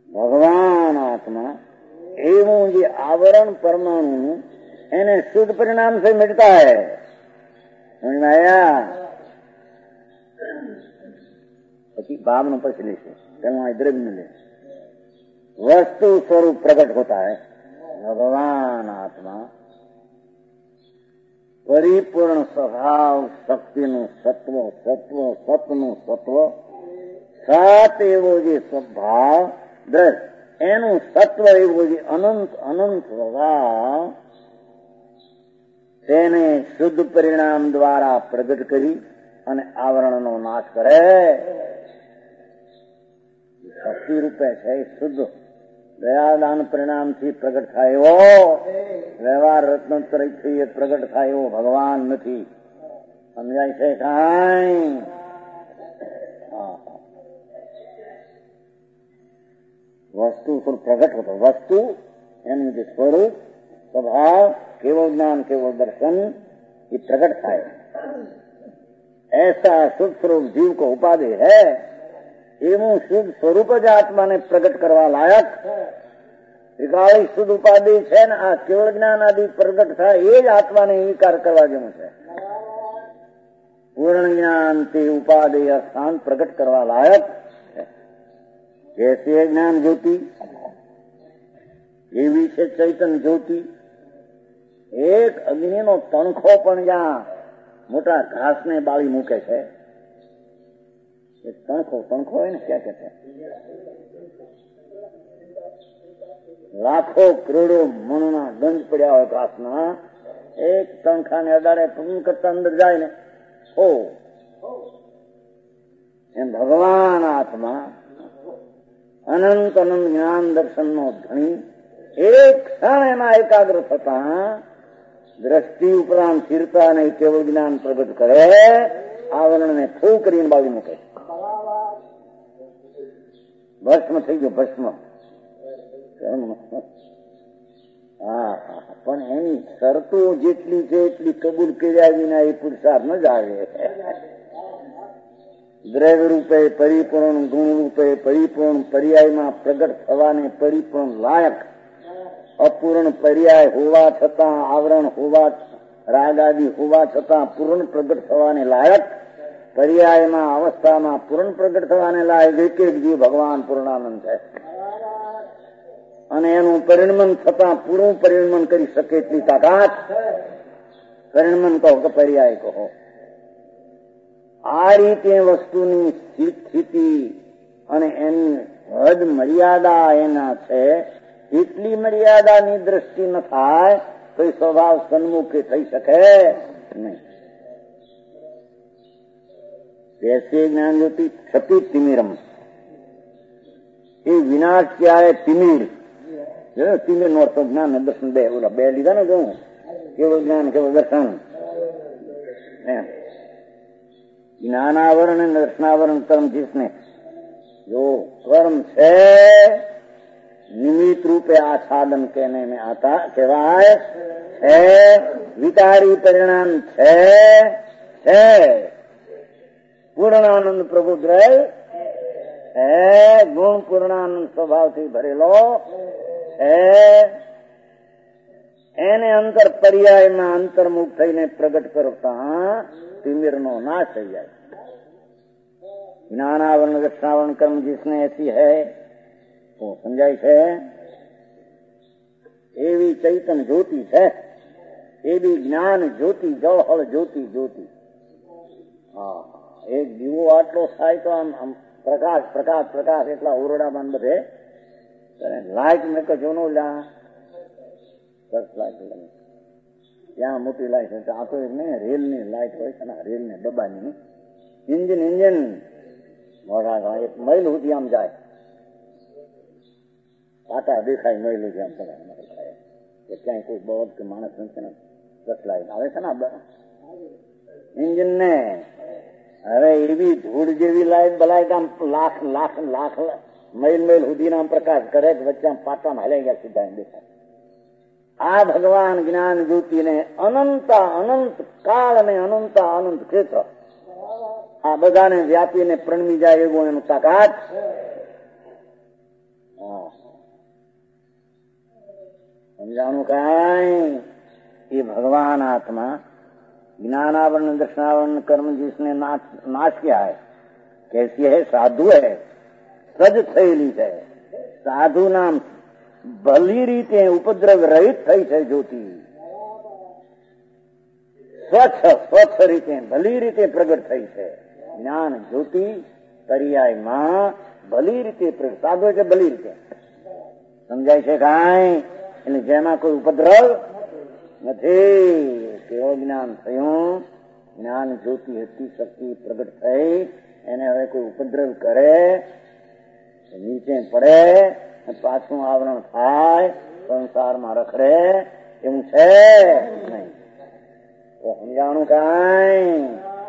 ભગવાન આત્મા એવું જે આવરણ પરમાણુ એને શુદ્ધ પરિણામ से मिटता है. समझ में आया? પછી ભાવનું પછી લેશે તેમાં દ્રવ્ય લે वस्तु स्वरूप प्रकट होता है. भगवान आत्मा परिपूर्ण स्वभाव शक्तिનું સત્વ સતનું સત્વ સાત એવો જે સ્વભાવ દ્રઢ એનું સત્વ એવું જે અનંત અનંત સ્વભાવ તેને શુદ્ધ પરિણામ દ્વારા પ્રગટ કરી અને આવરણનો નાશ કરે. શક્તિ રૂપે છે શુદ્ધ દયાદાન પરિણામથી પ્રગટ થાય એવો વ્યવહાર રત્નોત્તરથી પ્રગટ થાય એવો ભગવાન નથી. સમજાય છે કાંઈ? વસ્તુ સ્વરૂપ પ્રગટ હોતો વસ્તુ એનું જે સ્વરૂપ સ્વભાવ કેવળ જ્ઞાન કેવળ દર્શન ये प्रकट થાય. ऐसा शुद्ध स्वरूप जीव को उपाधि है. એવું શુદ્ધ સ્વરૂપ જ આત્માને પ્રગટ કરવા લાયક ત્રિકાળી શુદ્ધ ઉપાધિ છે ને આ કેવળ જ્ઞાન આદિ પ્રગટ થાય એ જ આત્માને વિકાર કરવા જેવું છે. પૂર્ણ જ્ઞાન તે ઉપાધિ અસ્થાન પ્રગટ કરવા લાયક છે. જૈસે જ્ઞાન જ્યોતિ એવી છે ચૈતન્ય જ્યોતિ. એક અગ્નિનો તણખો પણ જ્યાં મોટા ઘાસને બાળી મૂકે છે તણખો હોય ને ક્યાં કહેતા લાખો કરોડો મણના ગંજ પડ્યા હોય ઘાસના એક તણખાને અડાડે પૂર્ણ કરતા અંદર જાય ને એમ ભગવાન આત્મા અનંત અનંત જ્ઞાન દર્શન નો ધણી એક ક્ષણ એમાં એકાગ્ર થતા દ્રષ્ટિ ઉપરાંત સ્થિરતા અને કેવળ જ્ઞાન પ્રગટ કરે આવરણને ફૂ કરીને બાળી મૂકે. ભસ્મ થઈ ગયો ભસ્મ. હા પણ એની શરતો જેટલી છે એટલી કબૂલ કર્યા વિના એ પુરુષાર્થ ન જ આવે. દ્રવ્ય રૂપે પરિપૂર્ણ ગુણ રૂપે પરિપૂર્ણ પર્યાયમાં પ્રગટ થવાને પરિપૂર્ણ લાયક અપૂર્ણ પર્યાય હોવા છતાં આવરણ હોવા રાગ આદિ હોવા છતાં પૂર્ણ પ્રગટ થવાને લાયક પર્યાયમાં અવસ્થામાં પૂર્ણ પ્રગટ થવાને લાયક એક એક જીવ ભગવાન પૂર્ણાનંદ છે. અને એનું પરિણમન થતાં પૂરું પરિણમન કરી શકે એટલી તાકાત. પરિણમન કહો કે પર્યાય કહો. આ રીતે વસ્તુની સ્થિતિ અને એની હદ મર્યાદા એના છે. એટલી મર્યાદાની દ્રષ્ટિ ન થાય તો એ સ્વભાવ સન્મુખે થઈ શકે નહીં. वैसे ज्ञान ज्योति क्षति तिमिरम ये विनाश क्या है तिमिर तिमिर नो अर्थ ज्ञान दर्शन બે ઓલા બે લીધા ને કહું કેવળ જ્ઞાન કેવળ દર્શન જ્ઞાનાવરણ અને દર્શનાવરણ કર્મ जिसने जो कर्म છે निमित्त रूपे आच्छादन कहने में आता कहवाय है विकारी परिणाम है પૂર્ણાનંદ પ્રભુ દ્રય હે ગુણ પૂર્ણાનંદ સ્વભાવથી ભરેલો હે એને અંતર પર્યાયમાં અંતર્મુખ થઈને પ્રગટ કરતા તિમિરનો નાશ થઈ જાય. જ્ઞાનાવરણ દર્શનાવરણ કર્મ जिसने ऐसी है वो સમજાય છે. એવી ચૈતન્ય જ્યોતિ છે એવી જ્ઞાન જ્યોતિ જળહળ જ્યોતિ જ્યોતિ. હા એક દીવો આટલો થાય તો આમ પ્રકાશ પ્રકાશ પ્રકાશ એટલા ઓરડામાં બધે લાઈટ મેં કહ્યું નો ત્યાં મોટી લાઈટ છે. આ તો ને રેલ ની લાઈટ હોય છે ને રેલ ને ડબ્બાની ઇન્જિન મોટા એક મહિલ સુધી આમ જાય પાટા દેખાય મહિલ સુધી આમ થાય કે ક્યાંય કોઈ બળદ કે માણસ નથી ને દસ લાઈટ આવે છે ને ઇન્જિન ને હવે એવી ધૂળ જેવી લાઈટ બલાઈટ આમ લાખ લાખ લાખ મહિલ સુધી આમ પ્રકાશ કરે વચ્ચે આમ પાટામાં હલાઈ ગયા સીધા દેખાય. આ ભગવાન જ્ઞાન જ્યોતિને અનંત અનંત કાળ અને અનંત અનંત ક્ષેત્ર આ બધાને વ્યાપીને પ્રણમી જાય એવું એનું તાકાત. હા समझाणु काई ये भगवान आत्मा ज्ञानावरण दर्शनावरण कर्म जिसने नाश किया है, कैसी है? साधु है, सज थયેલી છે. સાધુ નામ ભલી રીતે ઉપદ્રવ રહિત થઈ છે જ્યોતિ. સ્વચ્છ રીતે ભલી રીતે પ્રગટ થઈ છે. જ્ઞાન જ્યોતિ પર્યાયમાં ભલી રીતે પ્રગટ. સાધુ એટલે ભલી રીતે સમજાય છે કાંઈ? એટલે જેમાં કોઈ ઉપદ્રવ નથી. કેવું જ્ઞાન થયું? જ્ઞાન જ્યોતિ હતી શક્તિ પ્રગટ થઈ. એને હવે કોઈ ઉપદ્રવ કરે, નીચે પડે, પાછું આવરણ થાય, સંસારમાં રખડે, એવું છે નહીં. તો સમજાણું કાંઈ?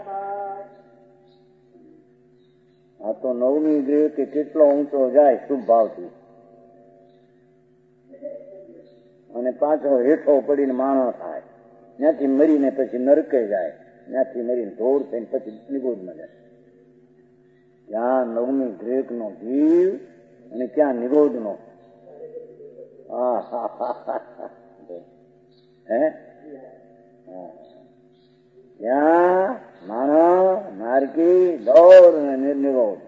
આ તો નવમી ગ્રહ કે કેટલો ઊંચો જાય શુભ ભાવથી, અને પાછો હેઠો પડીને માણો થાય, ત્યાંથી મરીને પછી નરકે જાય, ત્યાંથી મરીને ઢોર થઈને પછી નિગોદમાં જાય. ત્યાં નવમી ગ્રેક નો જીવ અને ક્યાં નિરોધ નો. ત્યાં માનવ નારકી દોર અને નિર્નિરોધ.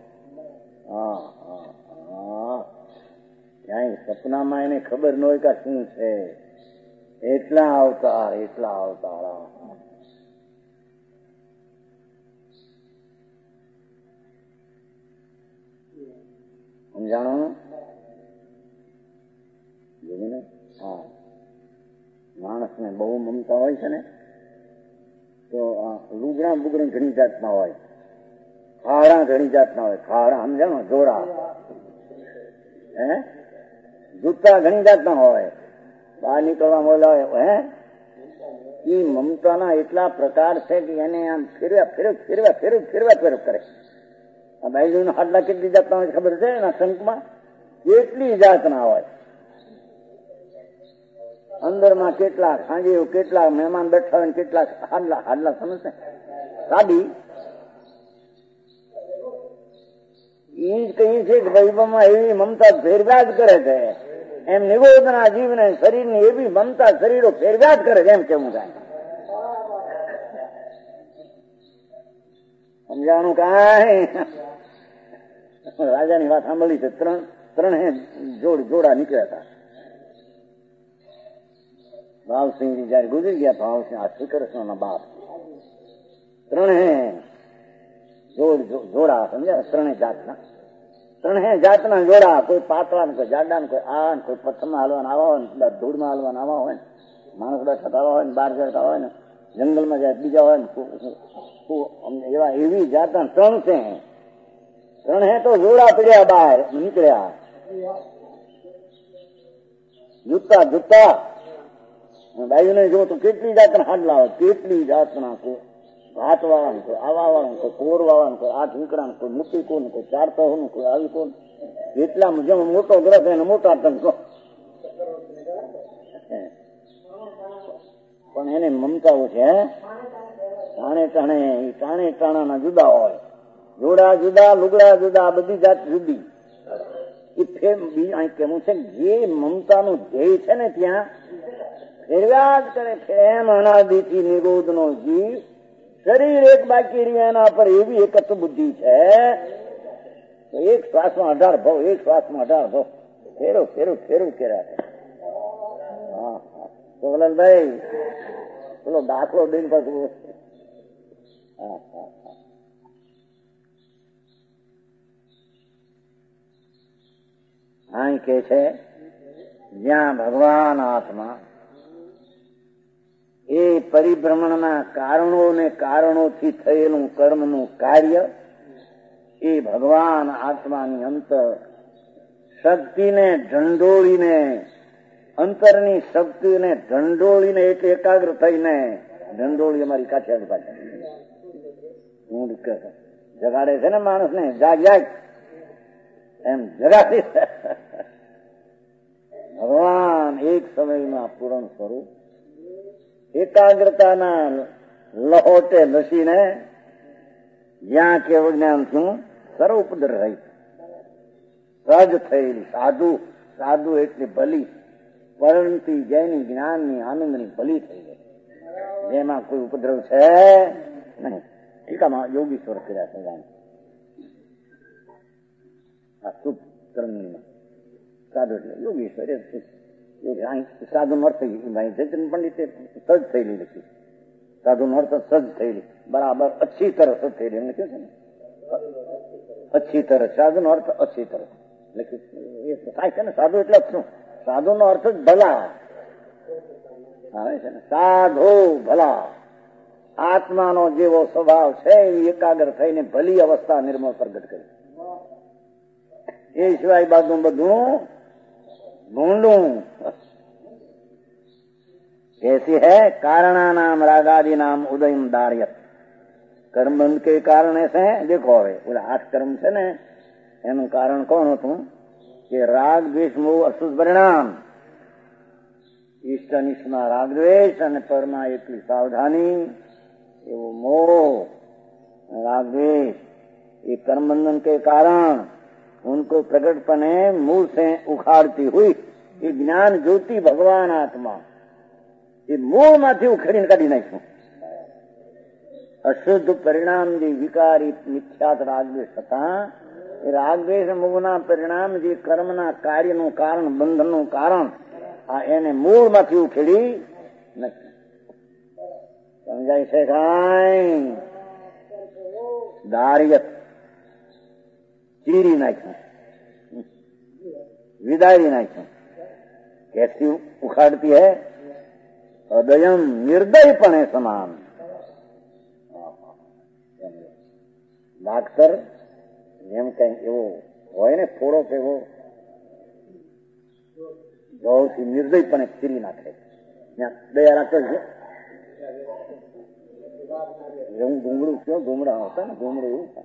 ક્યાંય સપનામાં એને ખબર ન હોય કે શું છે. એટલા અવતાર, એટલા અવતાર. સમજાણું? ને હા, માણસ ને બહુ મમતા હોય છે ને, તો લુગડા બુગડા ઘણી જાતના હોય, ખાડા ઘણી જાતના હોય. ખાડા સમજાણો? જોડા. જૂતા ઘણી જાતના હોય, બહાર નીકળવા બોલાવે. એ મમતાના એટલા પ્રકાર છે કે એને આમ ફેરવા કરે. આ બાઈજુ હાડલા કેટલી જાતના હોય ખબર છે? એના શંકમાં કેટલી જાતના હોય. અંદરમાં કેટલા ખાંજી, કેટલા મહેમાન બેઠા હોય, કેટલા હાડલા સમજશે? સાદી એ જ કહીએ છે કે દૈવમાં એવી મમતા ફેરવ્યા જ કરે છે. એમ નિગોદના જીવને શરીરની એવી મમતા શરીરો ફેરવ્યા જ કરે છે. એમ કેવું કાંઈ સમજાણું કાંઈ? રાજાની વાત સાંભળી છે. ત્રણે જોડા નીકળ્યા હતા. ભાવસિંહજી જયારે ગુજરી ગયા, ભાવસિંહ આ શ્રી કૃષ્ણના બાપ, ત્રણે જોડા સમજ્યા? ત્રણે જાતના જોડા. કોઈ પાતળા ને, કોઈ જાડા ને, કોઈ આ ને, કોઈ પથ્થરમાં હાલવાના આવા હોય ને, ધૂળમાં હાલવાના આવા હોય ને, માણસ બધા થતા હોય ને, બહાર જતા હોય ને, જંગલમાં જાય બીજા હોય ને, એવા એવી જાતના ત્રણ છે. ત્રણે તો જોડા પડ્યા બહાર નીકળ્યા. જૂતા બાજુ ને જો તો કેટલી જાતના હાડલા હોય, કેટલી જાતના. કોઈ ભાત વાળા, કોઈ આવા વાળા, કોઈ કોર વાળા, કોઈ આઠ વીકડા, કોઈ મુઠ્ઠી કોણ, કોઈ ચાર તહોનું, કોઈ આવી કોણ. એટલા જેમ મોટો ગ્રહ એને મોટા ટંકો. પણ એને મમતાઓ છે. ટાણે ટાણાના જુદા હોય, જોડા જુદા, લુગડા જુદા, બધી જાત જુદી. એ કેવું છે? જે મમતાનું ધ્યેય છે ને ત્યાં ફેરવ્યા જ કરે. એમ અનાદિથી નિરોધ નો જીવ, શરીર એક બાકી રહ્યું એના પર એવી એકત્વ બુદ્ધિ છે. તો એક શ્વાસમાં 18 ભાવ, એક શ્વાસમાં 18 ભાવ ફેરવ કર્યા છે. તો વલલભાઈ પેલો દાખલો દઈને પાછું અહીં કે છે જ્યાં ભગવાન આત્મા એ પરિભ્રમણના કારણો ને કારણોથી થયેલું કર્મનું કાર્ય એ ભગવાન આત્માની અંતર શક્તિને ઢંઢોળીને, અંતરની શક્તિને ઢંઢોળીને એટલે એકાગ્ર થઈને, ઢંઢોળી અમારી કાઠિયાની પાસે હું જગાડે છે ને માણસને, જાગ એમ જગાડી. ભગવાન એક સમયમાં પૂર્ણ સ્વરૂપ એકાગ્રતાના લહોટે લસીને જ્યાં કેવું જ્ઞાન થયું સર્વોપદ્ર રહી સહજ થયેલી. સાધુ એટલી ભલી પરંતુ જેની જ્ઞાનની આનંદની ભલી થઈ ગઈ, જેમાં કોઈ ઉપદ્રવ છે નહીં. ટીકામાં યોગીશ્વર કર્યા છે આ શુભ કર્મની સાધુ એટલે યોગીશ્વર સાધુ નો અર્થ જયચંદ પંડિતે સજ થયેલી લખી. સાધુ નો અર્થ સજ થયેલી, બરાબર અચ્છી તરફ સજ થયેલી એમને કહ્યું છે ને, અચ્છી તરફ. સાધુ નો અર્થ અચ્છી તરફ લખ્યું એ થાય છે ને. સાધુ એટલે શું? સાધુ નો અર્થ જ ભલા આવે છે ને. સાધુ ભલા, આત્માનો જેવો સ્વભાવ છે એ એકાગ્ર થઈને ભલી અવસ્થા નિર્મળ પ્રગટ કરી. એ સિવાય બાજુ બધું ભૂંડું. ऐसी है कारणा नाम रागादि नाम उदयम दार्यत. कर्मबंध के कारण ऐसे देखो હવે ઓલા 8 કર્મ છે ને એનું કારણ કોણ હતું કે રાગ દ્વેષ મોહ અશુદ્ધ પરિણામ, ઈષ્ટ અનિષ્ટમાં રાગ દ્વેષ અને પરમાં એટલી સાવધાની એવો मोह राग द्वेष, ये कर्म बंधन के कारण उनको प्रकटपने मूल से उखाड़ती हुई ये ज्ञान ज्योति भगवान आत्मा એ મૂળમાંથી ઉખેડીને કાઢી નાખ્યું. અશુદ્ધ પરિણામ જે વિકારી મિથ્યાત રાગદ્વેષ હતા, એ રાગદ્વેષ મોહના પરિણામ જે કર્મના કાર્યનું કારણ, બંધનનું કારણ, આ એને મૂળમાંથી ઉખેડી નાખ્યું. સમજાય છે કાંઈ? દારિયત ચીરી નાખ્યું, વિદારી નાખ્યું. कैसी उखाड़ती है? અદયમ નિર્દયપણે સમાન. માગસર એમ કઈ એવો હોય ને, થોડો એવો બહુથી નિર્દયપણે ચીરી નાખે. દયા રાખે છે. એવું ગુમડું કયો, ગુમડા હોતા ને, ગુમડું એવું થાય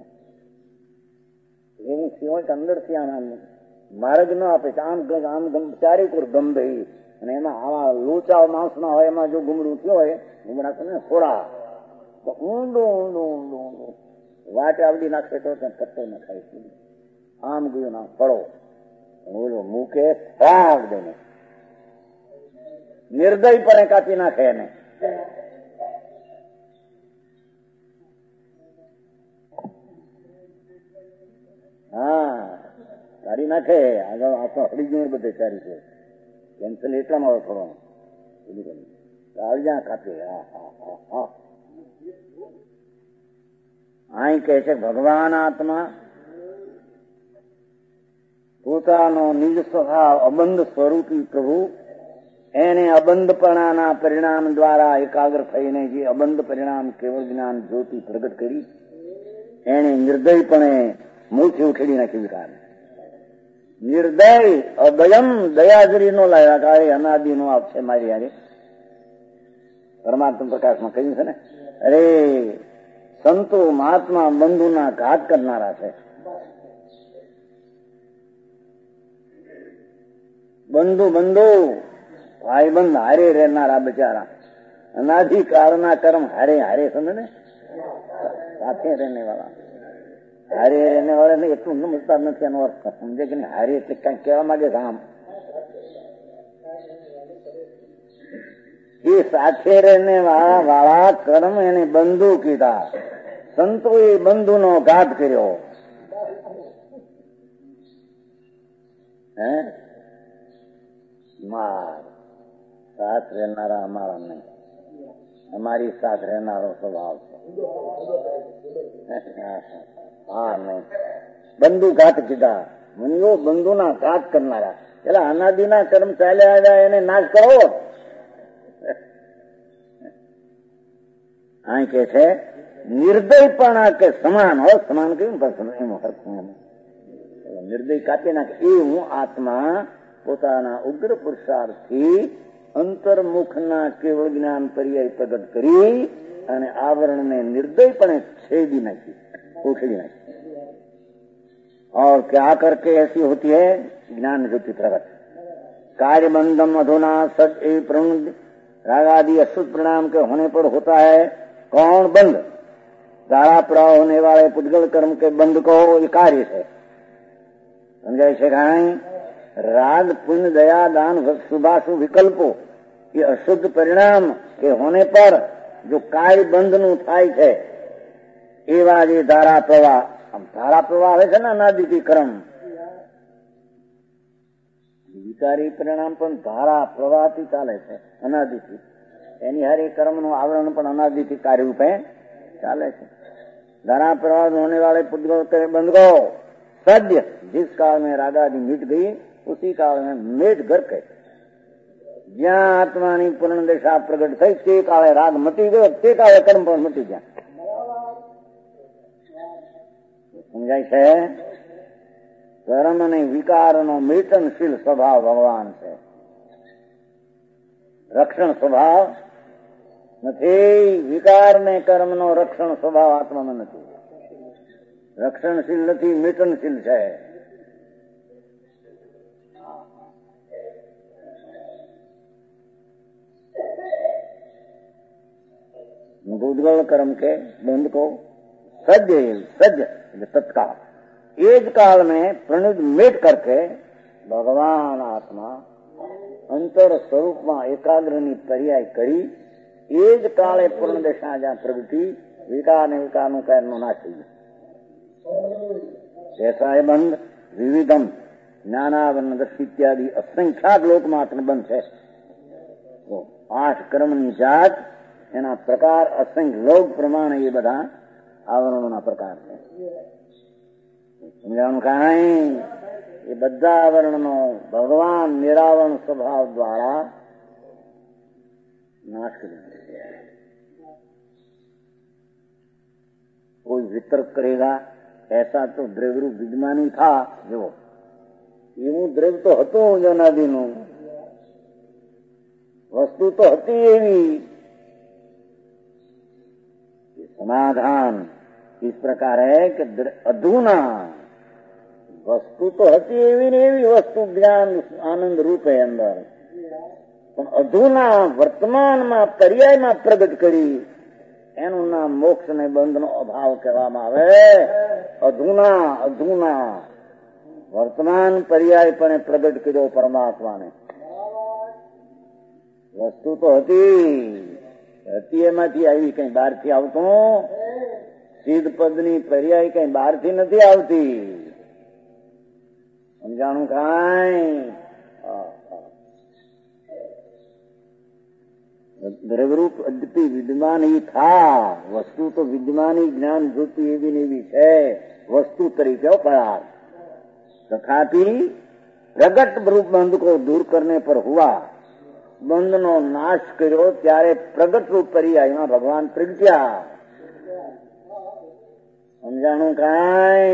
એવું સિવાય અંદરથી આમ માર્ગ ન આપે છે. આમ ચારે કોર ગંભીર અને એમાં આવા લોચા માંસ ના હોય, એમાં જો ગુમડું થયો હોય, ગુમડા તો ને થોડા તો ઊંડું ઊંડું ઊંડું ઊંડું વાટે આવડી નાખે તો પત્તો ન ખાય. આમ ગયું ના ફળો ઓલો મૂકે રાગ દઈને નિર્દય પણ કાપી નાખે એને. હા કાઢી નાખે. આગળ આખો હળી ગયું બધે ચારી છે. કેન્સલ એટલામાં આવે થોડો કાળજા ખાતે. અહીં કહે છે ભગવાન આત્મા પોતાનો નિજ સ્વભાવ અબંધ સ્વરૂપી પ્રભુ એને અબંધપણાના પરિણામ દ્વારા એકાગ્ર થઈને જે અબંધ પરિણામ કેવળ જ્ઞાન જ્યોતિ પ્રગટ કરી એને નિર્દયપણે મૂળથી ઉખેડી નાખી વિકાર. નિર્દય અદયમ દયાજરી નો લાયા એ અનાદિ નો આપ છે મારી યારે પરમાત્મા પ્રકાશમાં કહ્યું છે ને. અરે સંતો મહાત્મા બંધુના ઘાત કરનારા છે. બંધુ ભાઈ બંધ હારે રહેનારા બચારા અનાધિકારના કર્મ હારે હારે સમજે ને, સાથે રહેને વાળા. હારે રહેને વાળા ને એટલું સમજતા નથી એનો અર્થ સમજે કે નહીં. હારે એટલે કઈ કહેવા માંગે છે આમ એ સાથે રહેને વાળા કર્મ એને બંધુ કીધા. સંતો એ બંધુ નો ઘાત કર્યો. હે માર સાથ રહેનારા અમારા નહીં, અમારી સાથ રહેનારો સ્વભાવ છે. હા નહીં, બંધુ ઘાત કીધા. મુનિઓ બંધુના ઘાત કરનારા. પેલા અનાદિના કર્મ ચાલ્યા આવ્યા એને નાશ કરો. અહીં કે છે નિર્દયપણા કે સમાન હોય. સમાન કયું એમાં હરખું નિર્દય કાપી નાખે. એ હું આત્મા પોતાના ઉગ્ર પુરુષાર્થથી અંતર્મુખના કેવળ જ્ઞાન પર્યાય પ્રગટ કરી અને આવરણને નિર્દયપણે छेदी नाखी, उखड़ी नाखी. और क्या करके ऐसी होती है? ज्ञान ज्योति प्रगट. कार्य बंधम अधुना सद एवं प्रवृत्त रागादि अशुद्ध परिणाम के होने पर होता है कौन बंध? धारा प्रवाह होने वाले पुद्गल कर्म के बंध को ये कार्य है. समझाए છે કાંઈ? राग पुण्य दया दान शुभाशुभ विकल्पो ये अशुद्ध परिणाम के होने पर जो काय બંધનું થાય છે એવા જે ધારા પ્રવાહ આવે છે ને અનાદિથી કર્મ વિકારી પરિણામ પણ ધારા પ્રવાહથી ચાલે છે અનાદિથી એની હારી કર્મનું આવરણ પણ અનાદિથી કાર્ય રૂપે ચાલે છે धारा प्रवाह होने वाले पुद्गल के बंध को सद्य जिस काल में रागादि मिट गई उसी काल में मेट घर के ज्या आत्मा पूर्ण दशा प्रगट थई ते काले राग मटी गयो ते काले कर्म पण मटी गया समझाय छे कर्म ने विकार नो मेटनशील स्वभाव भगवान છે रक्षण स्वभाव નથી વિકાર ને કર્મ નો રક્ષણ સ્વભાવ આત્મામાં નથી રક્ષણશીલ નથી મિટનશીલ છે उद्गल कर्म के बंध को सद्य तत्काल एज काल में प्रणुद मेट करके भगवान आत्मा अंतर स्वरूप में एकाग्र पर्याय करी एज काले पूर्ण दशा जहाँ प्रगति विकार ने विकार नु कार्य नो नाश थई ऐसा है बंध विविधम ज्ञानावरण दृष्टि इत्यादि असंख्यात लोक मात्र बंध है 8 कर्म नी जात एना प्रकार असंख्य लोक प्रमाण ये बधा आवरणों ना प्रकार है समझाणु काई ये बधा आवरण नो भगवान निरावरण स्वभाव द्वारा नाश कर कोई वितर्क करेगा ऐसा तो द्रव्य रूप विद्यमान ही था जो એવું દ્રવ્ય તો હતું જનાદીનું વસ્તુ તો હતી એવી समाधान इस प्रकार है कि अधूना वस्तु तो हती एवी ने एवी वस्तु ज्ञान आनंद रूप है अंदर अधूना वर्तमान में पर्याय में प्रगट करी एनु नाम मोक्ष ने बंध नो अभाव कहेवामां आवे अधूना अधूना वर्तमान पर्याय पण प्रगट कर्यो परमात्मा ने वस्तु तो हती એમાંથી આવી કઈ બહાર થી આવતો સિદ્ધ પદની પર્યાય કઈ બહાર થી નથી આવતી સમજાણું કાંઈ દ્રવ્યરૂપ અદ્યપી વિદ્યમાન ही था वस्तु तो विद्यमान ही ज्ञान ज्योति एवी ने एवी है वस्तु तरीके पदार्थ तथापि प्रगट रूप बंध को दूर करने पर हुआ बंध नो नाश कर्यो त्यारे प्रगट रूप पर्याय में भगवान प्रगट्या समझाणु काई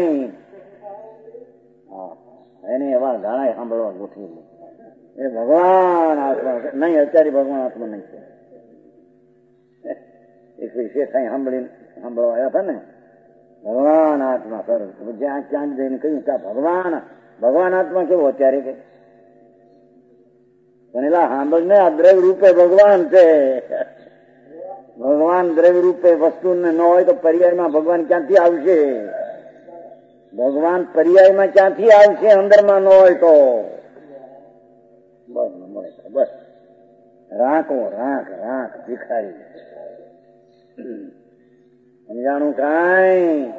एने एवा घणा सांभळवा गोठी ए भगवान आत्मा नहीं अत्यारे भगवान आत्मा नहीं छे एक विषय कई सांभळवाया था ने भगवान आत्मा सर ज्यां क्यांक जईने कह्युं के भगवान आत्मा केवो अत्यारे के સાંભળને આ દ્રવ્ય રૂપે ભગવાન છે ભગવાન દ્રવ્ય રૂપે વસ્તુ ન હોય તો પર્યાયમાં ભગવાન ક્યાંથી આવશે ભગવાન પર્યાયમાં ક્યાંથી આવશે અંદરમાં ન હોય તો બસ રાખો રાખ રાખ ભિખારી સમજાણું કાંઈ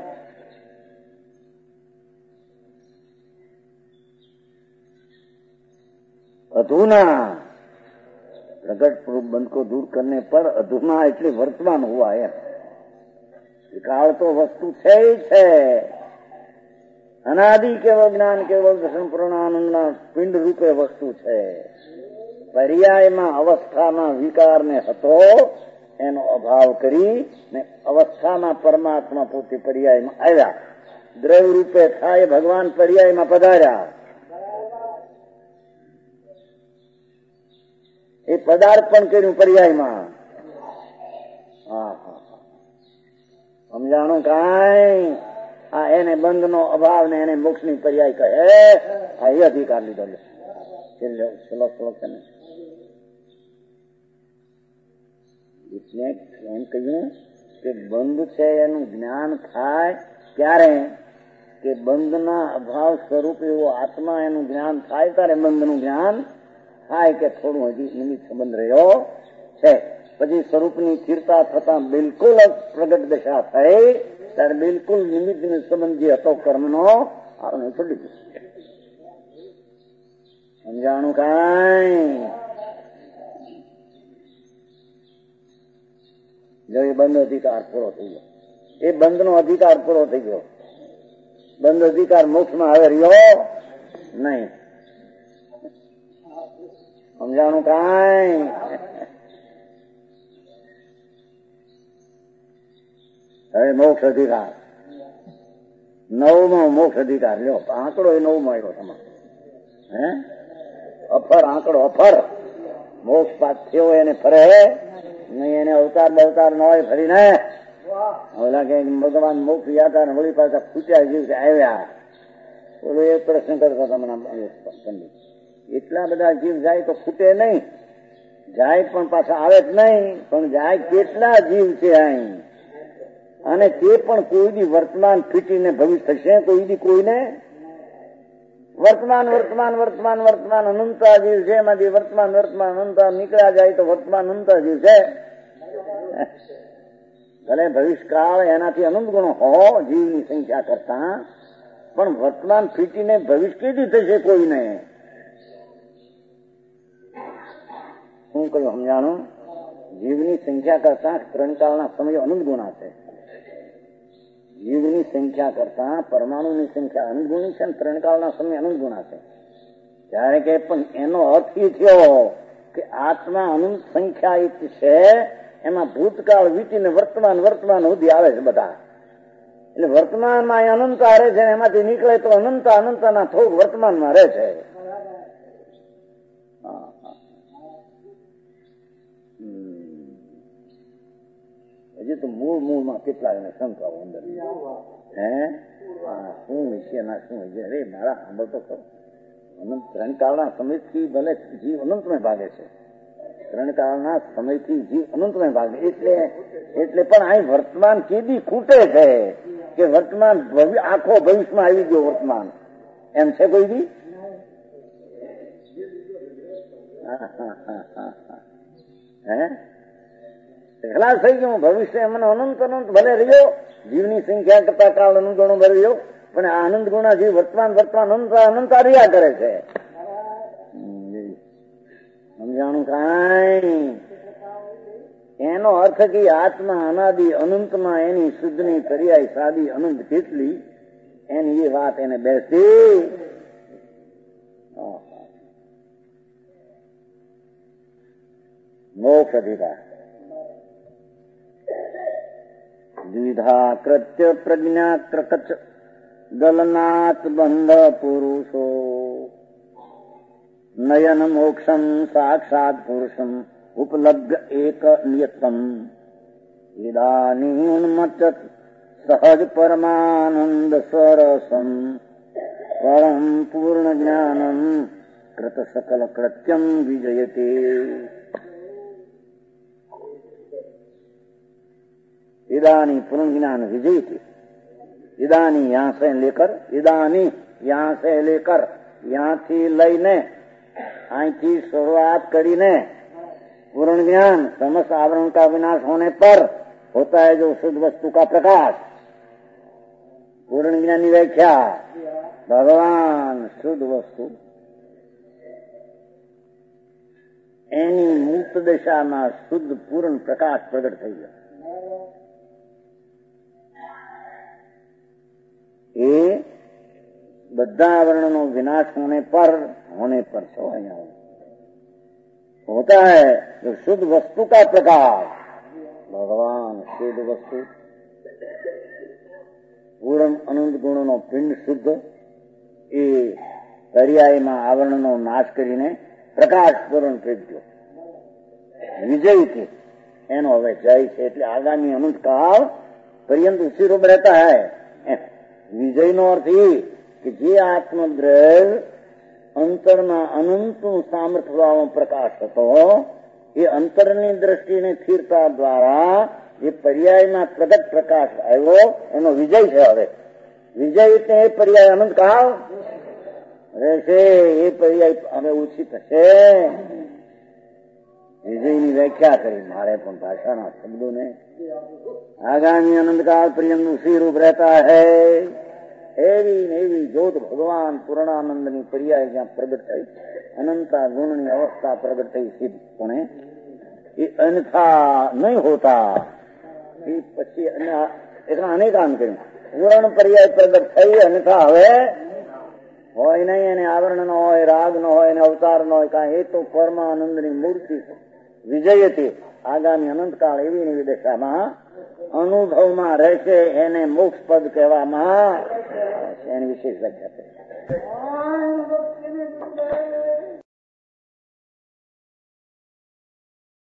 अधूना प्रगट रूप बंध को दूर करने पर अधूना એટલે વર્તમાન हुआ है विकाल तो वस्तु है ही है अनादि केवल ज्ञान केवल दर्शन पूर्णानंद पिंड रूपे वस्तु है पर्याय में अवस्था में विकार ने हतो एनो अभाव करी ने अवस्था में परमात्मा पोते पर्याय में आया द्रव्य रूपे था भगवान पर्याय में पधार्या એ પદાર્પણ કર્યું પર્યાયમાં સમજાણું કાંઈ આ એને બંધનો અભાવ ને એને મોક્ષની પર્યાય કહે આ એ અધિકાર લીધો શ્લોક છે ને એટલે એમ કહ્યું કે બંધ છે એનું જ્ઞાન થાય ત્યારે કે બંધના અભાવ સ્વરૂપ એવો આત્મા એનું જ્ઞાન થાય ત્યારે બંધનું જ્ઞાન થાય કે થોડું હજી નિમિત્ત સંબંધ રહ્યો છે. પછી સ્વરૂપની સ્થિરતા થતા બિલકુલ પ્રગટ દશા થઈ ત્યારે બિલકુલ નિમિત્ત સંબંધ જે હતો કર્મનો આપણે છોડી દીધું. સમજાણું કાંઈ? જો એ બંધ અધિકાર પૂરો થઈ ગયો, એ બંધનો અધિકાર પૂરો થઈ ગયો. બંધ અધિકાર મોક્ષમાં હવે રહ્યો નહીં. સમજાણું કાંઈ? હવે મોક્ષ અધિકાર 9મો મોક્ષ અધિકાર લ્યો. આંકડો એ 9મો આવ્યો તમારો. હે અફર આંકડો, અફર મોક્ષ પાસ થયો એને ફરે નહીં, એને અવતાર બવતાર ન હોય ફરીને ઓલા કે ભગવાન મોક્ષ યાતા વળી પાછા ખૂટ્યા જીવ આવ્યા. બોલો એ પ્રશ્ન કરતા તમને પંડિત, એટલા બધા જીવ જાય તો ખૂટે નહીં, જાય પણ પાછા આવે જ નહીં. પણ જાય કેટલા જીવ છે અહીં, અને તે પણ કોઈ દી વર્તમાન ફીટીને ભવિષ્ય થશે, કોઈ દી કોઈને વર્તમાન વર્તમાન વર્તમાન વર્તમાન અનંતા જીવ છે. એમાંથી વર્તમાન વર્તમાન અનંતા નીકળ્યા જાય તો વર્તમાન અનંતા જીવ છે. ભલે ભવિષ્યકાળ એનાથી અનંત ગુણો હો જીવની સંખ્યા કરતા, પણ વર્તમાન ફીટીને ભવિષ્ય કેદી થશે કોઈને? શું કહ્યું સમજાણું? જીવની સંખ્યા કરતા ત્રણકાળના સમય અનંત ગુણા છે. જીવની સંખ્યા કરતા પરમાણુની સંખ્યા અનંત ગુણી છે, અને ત્રણકાળના સમય અનંત ગુણા છે. ત્યારે કે પણ એનો અર્થ એ થયો કે આત્મા અનંત સંખ્યા છે, એમાં ભૂતકાળ વીતીને વર્તમાન વર્તમાન સુધી આવે છે બધા. એટલે વર્તમાનમાં અનંત રહે છે, એમાંથી નીકળે તો અનંત અનંતના થોડુંક વર્તમાનમાં રહે છે. હજી તો મૂળમાં કેટલા એને શંકાઓ અંદર. હે શું વિશે ના શું વિશે? અરે મારા સાંભળતો ખરો. અનંત ત્રણકાળના સમયથી ભલે જીવ અનંતમય ભાગે છે, ત્રણકાળના સમયથી જીવ અનંતમય ભાગે. એટલે પણ અહીં વર્તમાન કેદી ખૂટે છે કે વર્તમાન આખો ભવિષ્યમાં આવી ગયો વર્તમાન એમ છે કોઈ દી? હે ખલાસ થઈ ગયું ભવિષ્ય એમને અનંત અનંત ભલે રહ્યો, જીવની સંખ્યા કરતા કાળ અનંત ગણો ભરે રહ્યો, પણ આ આનંદ ગુણા જીવ વર્તમાન વર્તમાન અનંત અનંત રહ્યા કરે છે. સમજાણું કાંઈ? એનો અર્થ કે આત્મા અનાદિ અનંતમાં એની શુદ્ધની પર્યાય સાદી અનંત કેટલી એની એ વાત એને બેસી. મોક્ષ અધિકાર દ્વિધા કૃત્ય પ્રજ્ઞા ક્રકચ ગલનાથ બંધ પુરુષો નયન મોક્ષમ સાક્ષાત પુરુષમ ઉપલબ્ધ એક નિયતમ ઇદાનીમચ સહજ પરમાનંદ સરસમ પરમ પૂર્ણ જ્ઞાનમ કૃત સકલ કૃત્યમ વિજયતે. इदानी पूर्ण ज्ञान विजयी थी. इदानी यहां से लेकर, इदानी यहां से लेकर, यहां થી લઈને અહીંથી शुरुआत કરીને पूर्ण ज्ञान समस्त आवरण का विनाश होने पर होता है जो शुद्ध वस्तु का प्रकाश. पूर्ण ज्ञान की व्याख्या भगवान शुद्ध वस्तु એની મુક્ત દશામાં શુદ્ધ પૂર્ણ પ્રકાશ પ્રગટ થઈ ગયો. ये बद्धा आवरणों विनाश होने पर तो यहाँ होता है जो शुद्ध वस्तु का प्रकाश. भगवान शुद्ध वस्तु पूर्ण अनंत गुणों नो पिंड शुद्ध ए पर्याय में आवरण नो नाश करीने प्रकाश पूर्ण प्रगट्यो विजयी थे. एनो हवे जय छे એટલે આગામી અનંત કાળ પર્યંત ઉસી રૂપ રહેતા है. વિજય નો અર્થ એ કે જે આત્મદ્રવ્ય અંતરમાં અનંતનું સામર્થ્ય વાળો પ્રકાશ હતો એ અંતરની દ્રષ્ટિને સ્થિરતા દ્વારા જે પર્યાયમાં પ્રગટ પ્રકાશ આવ્યો એનો વિજય છે. હવે વિજય એટલે એ પર્યાય અનંત કાળ રહેશે. એ પર્યાય હવે ઓછી થશે. વિજયની વ્યાખ્યા કરી મારે પણ ભાષાના શબ્દોને. આગામી અનંતકાળ પર્યંત ઉસી રૂપ રહેતા હૈ. એવી ને એવી જ્યોત ભગવાન પૂર્ણાનંદની પર્યાય જ્યાં પ્રગટ થઈ, અનંતા ગુણની અવસ્થા પ્રગટ થઈ સિદ્ધ. પણ એ અન્યથા નહીં હોતા. એ પછી અનેકાન કર્યું. પૂર્ણ પર્યાય પ્રગટ થઈ, અન્યથા હવે હોય નહીં. એને આવરણ નો હોય, રાગ નો હોય, એને અવતાર નો હોય કાંઈ. એ તો પરમાનંદની મૂર્તિ વિજય હતી. આગામી અનંતકાળ એવી એવી દશામાં અનુભવમાં રહેશે. એને મોક્ષ પદ કહેવામાં એની વિશેષ વ્યાખ્યા છે.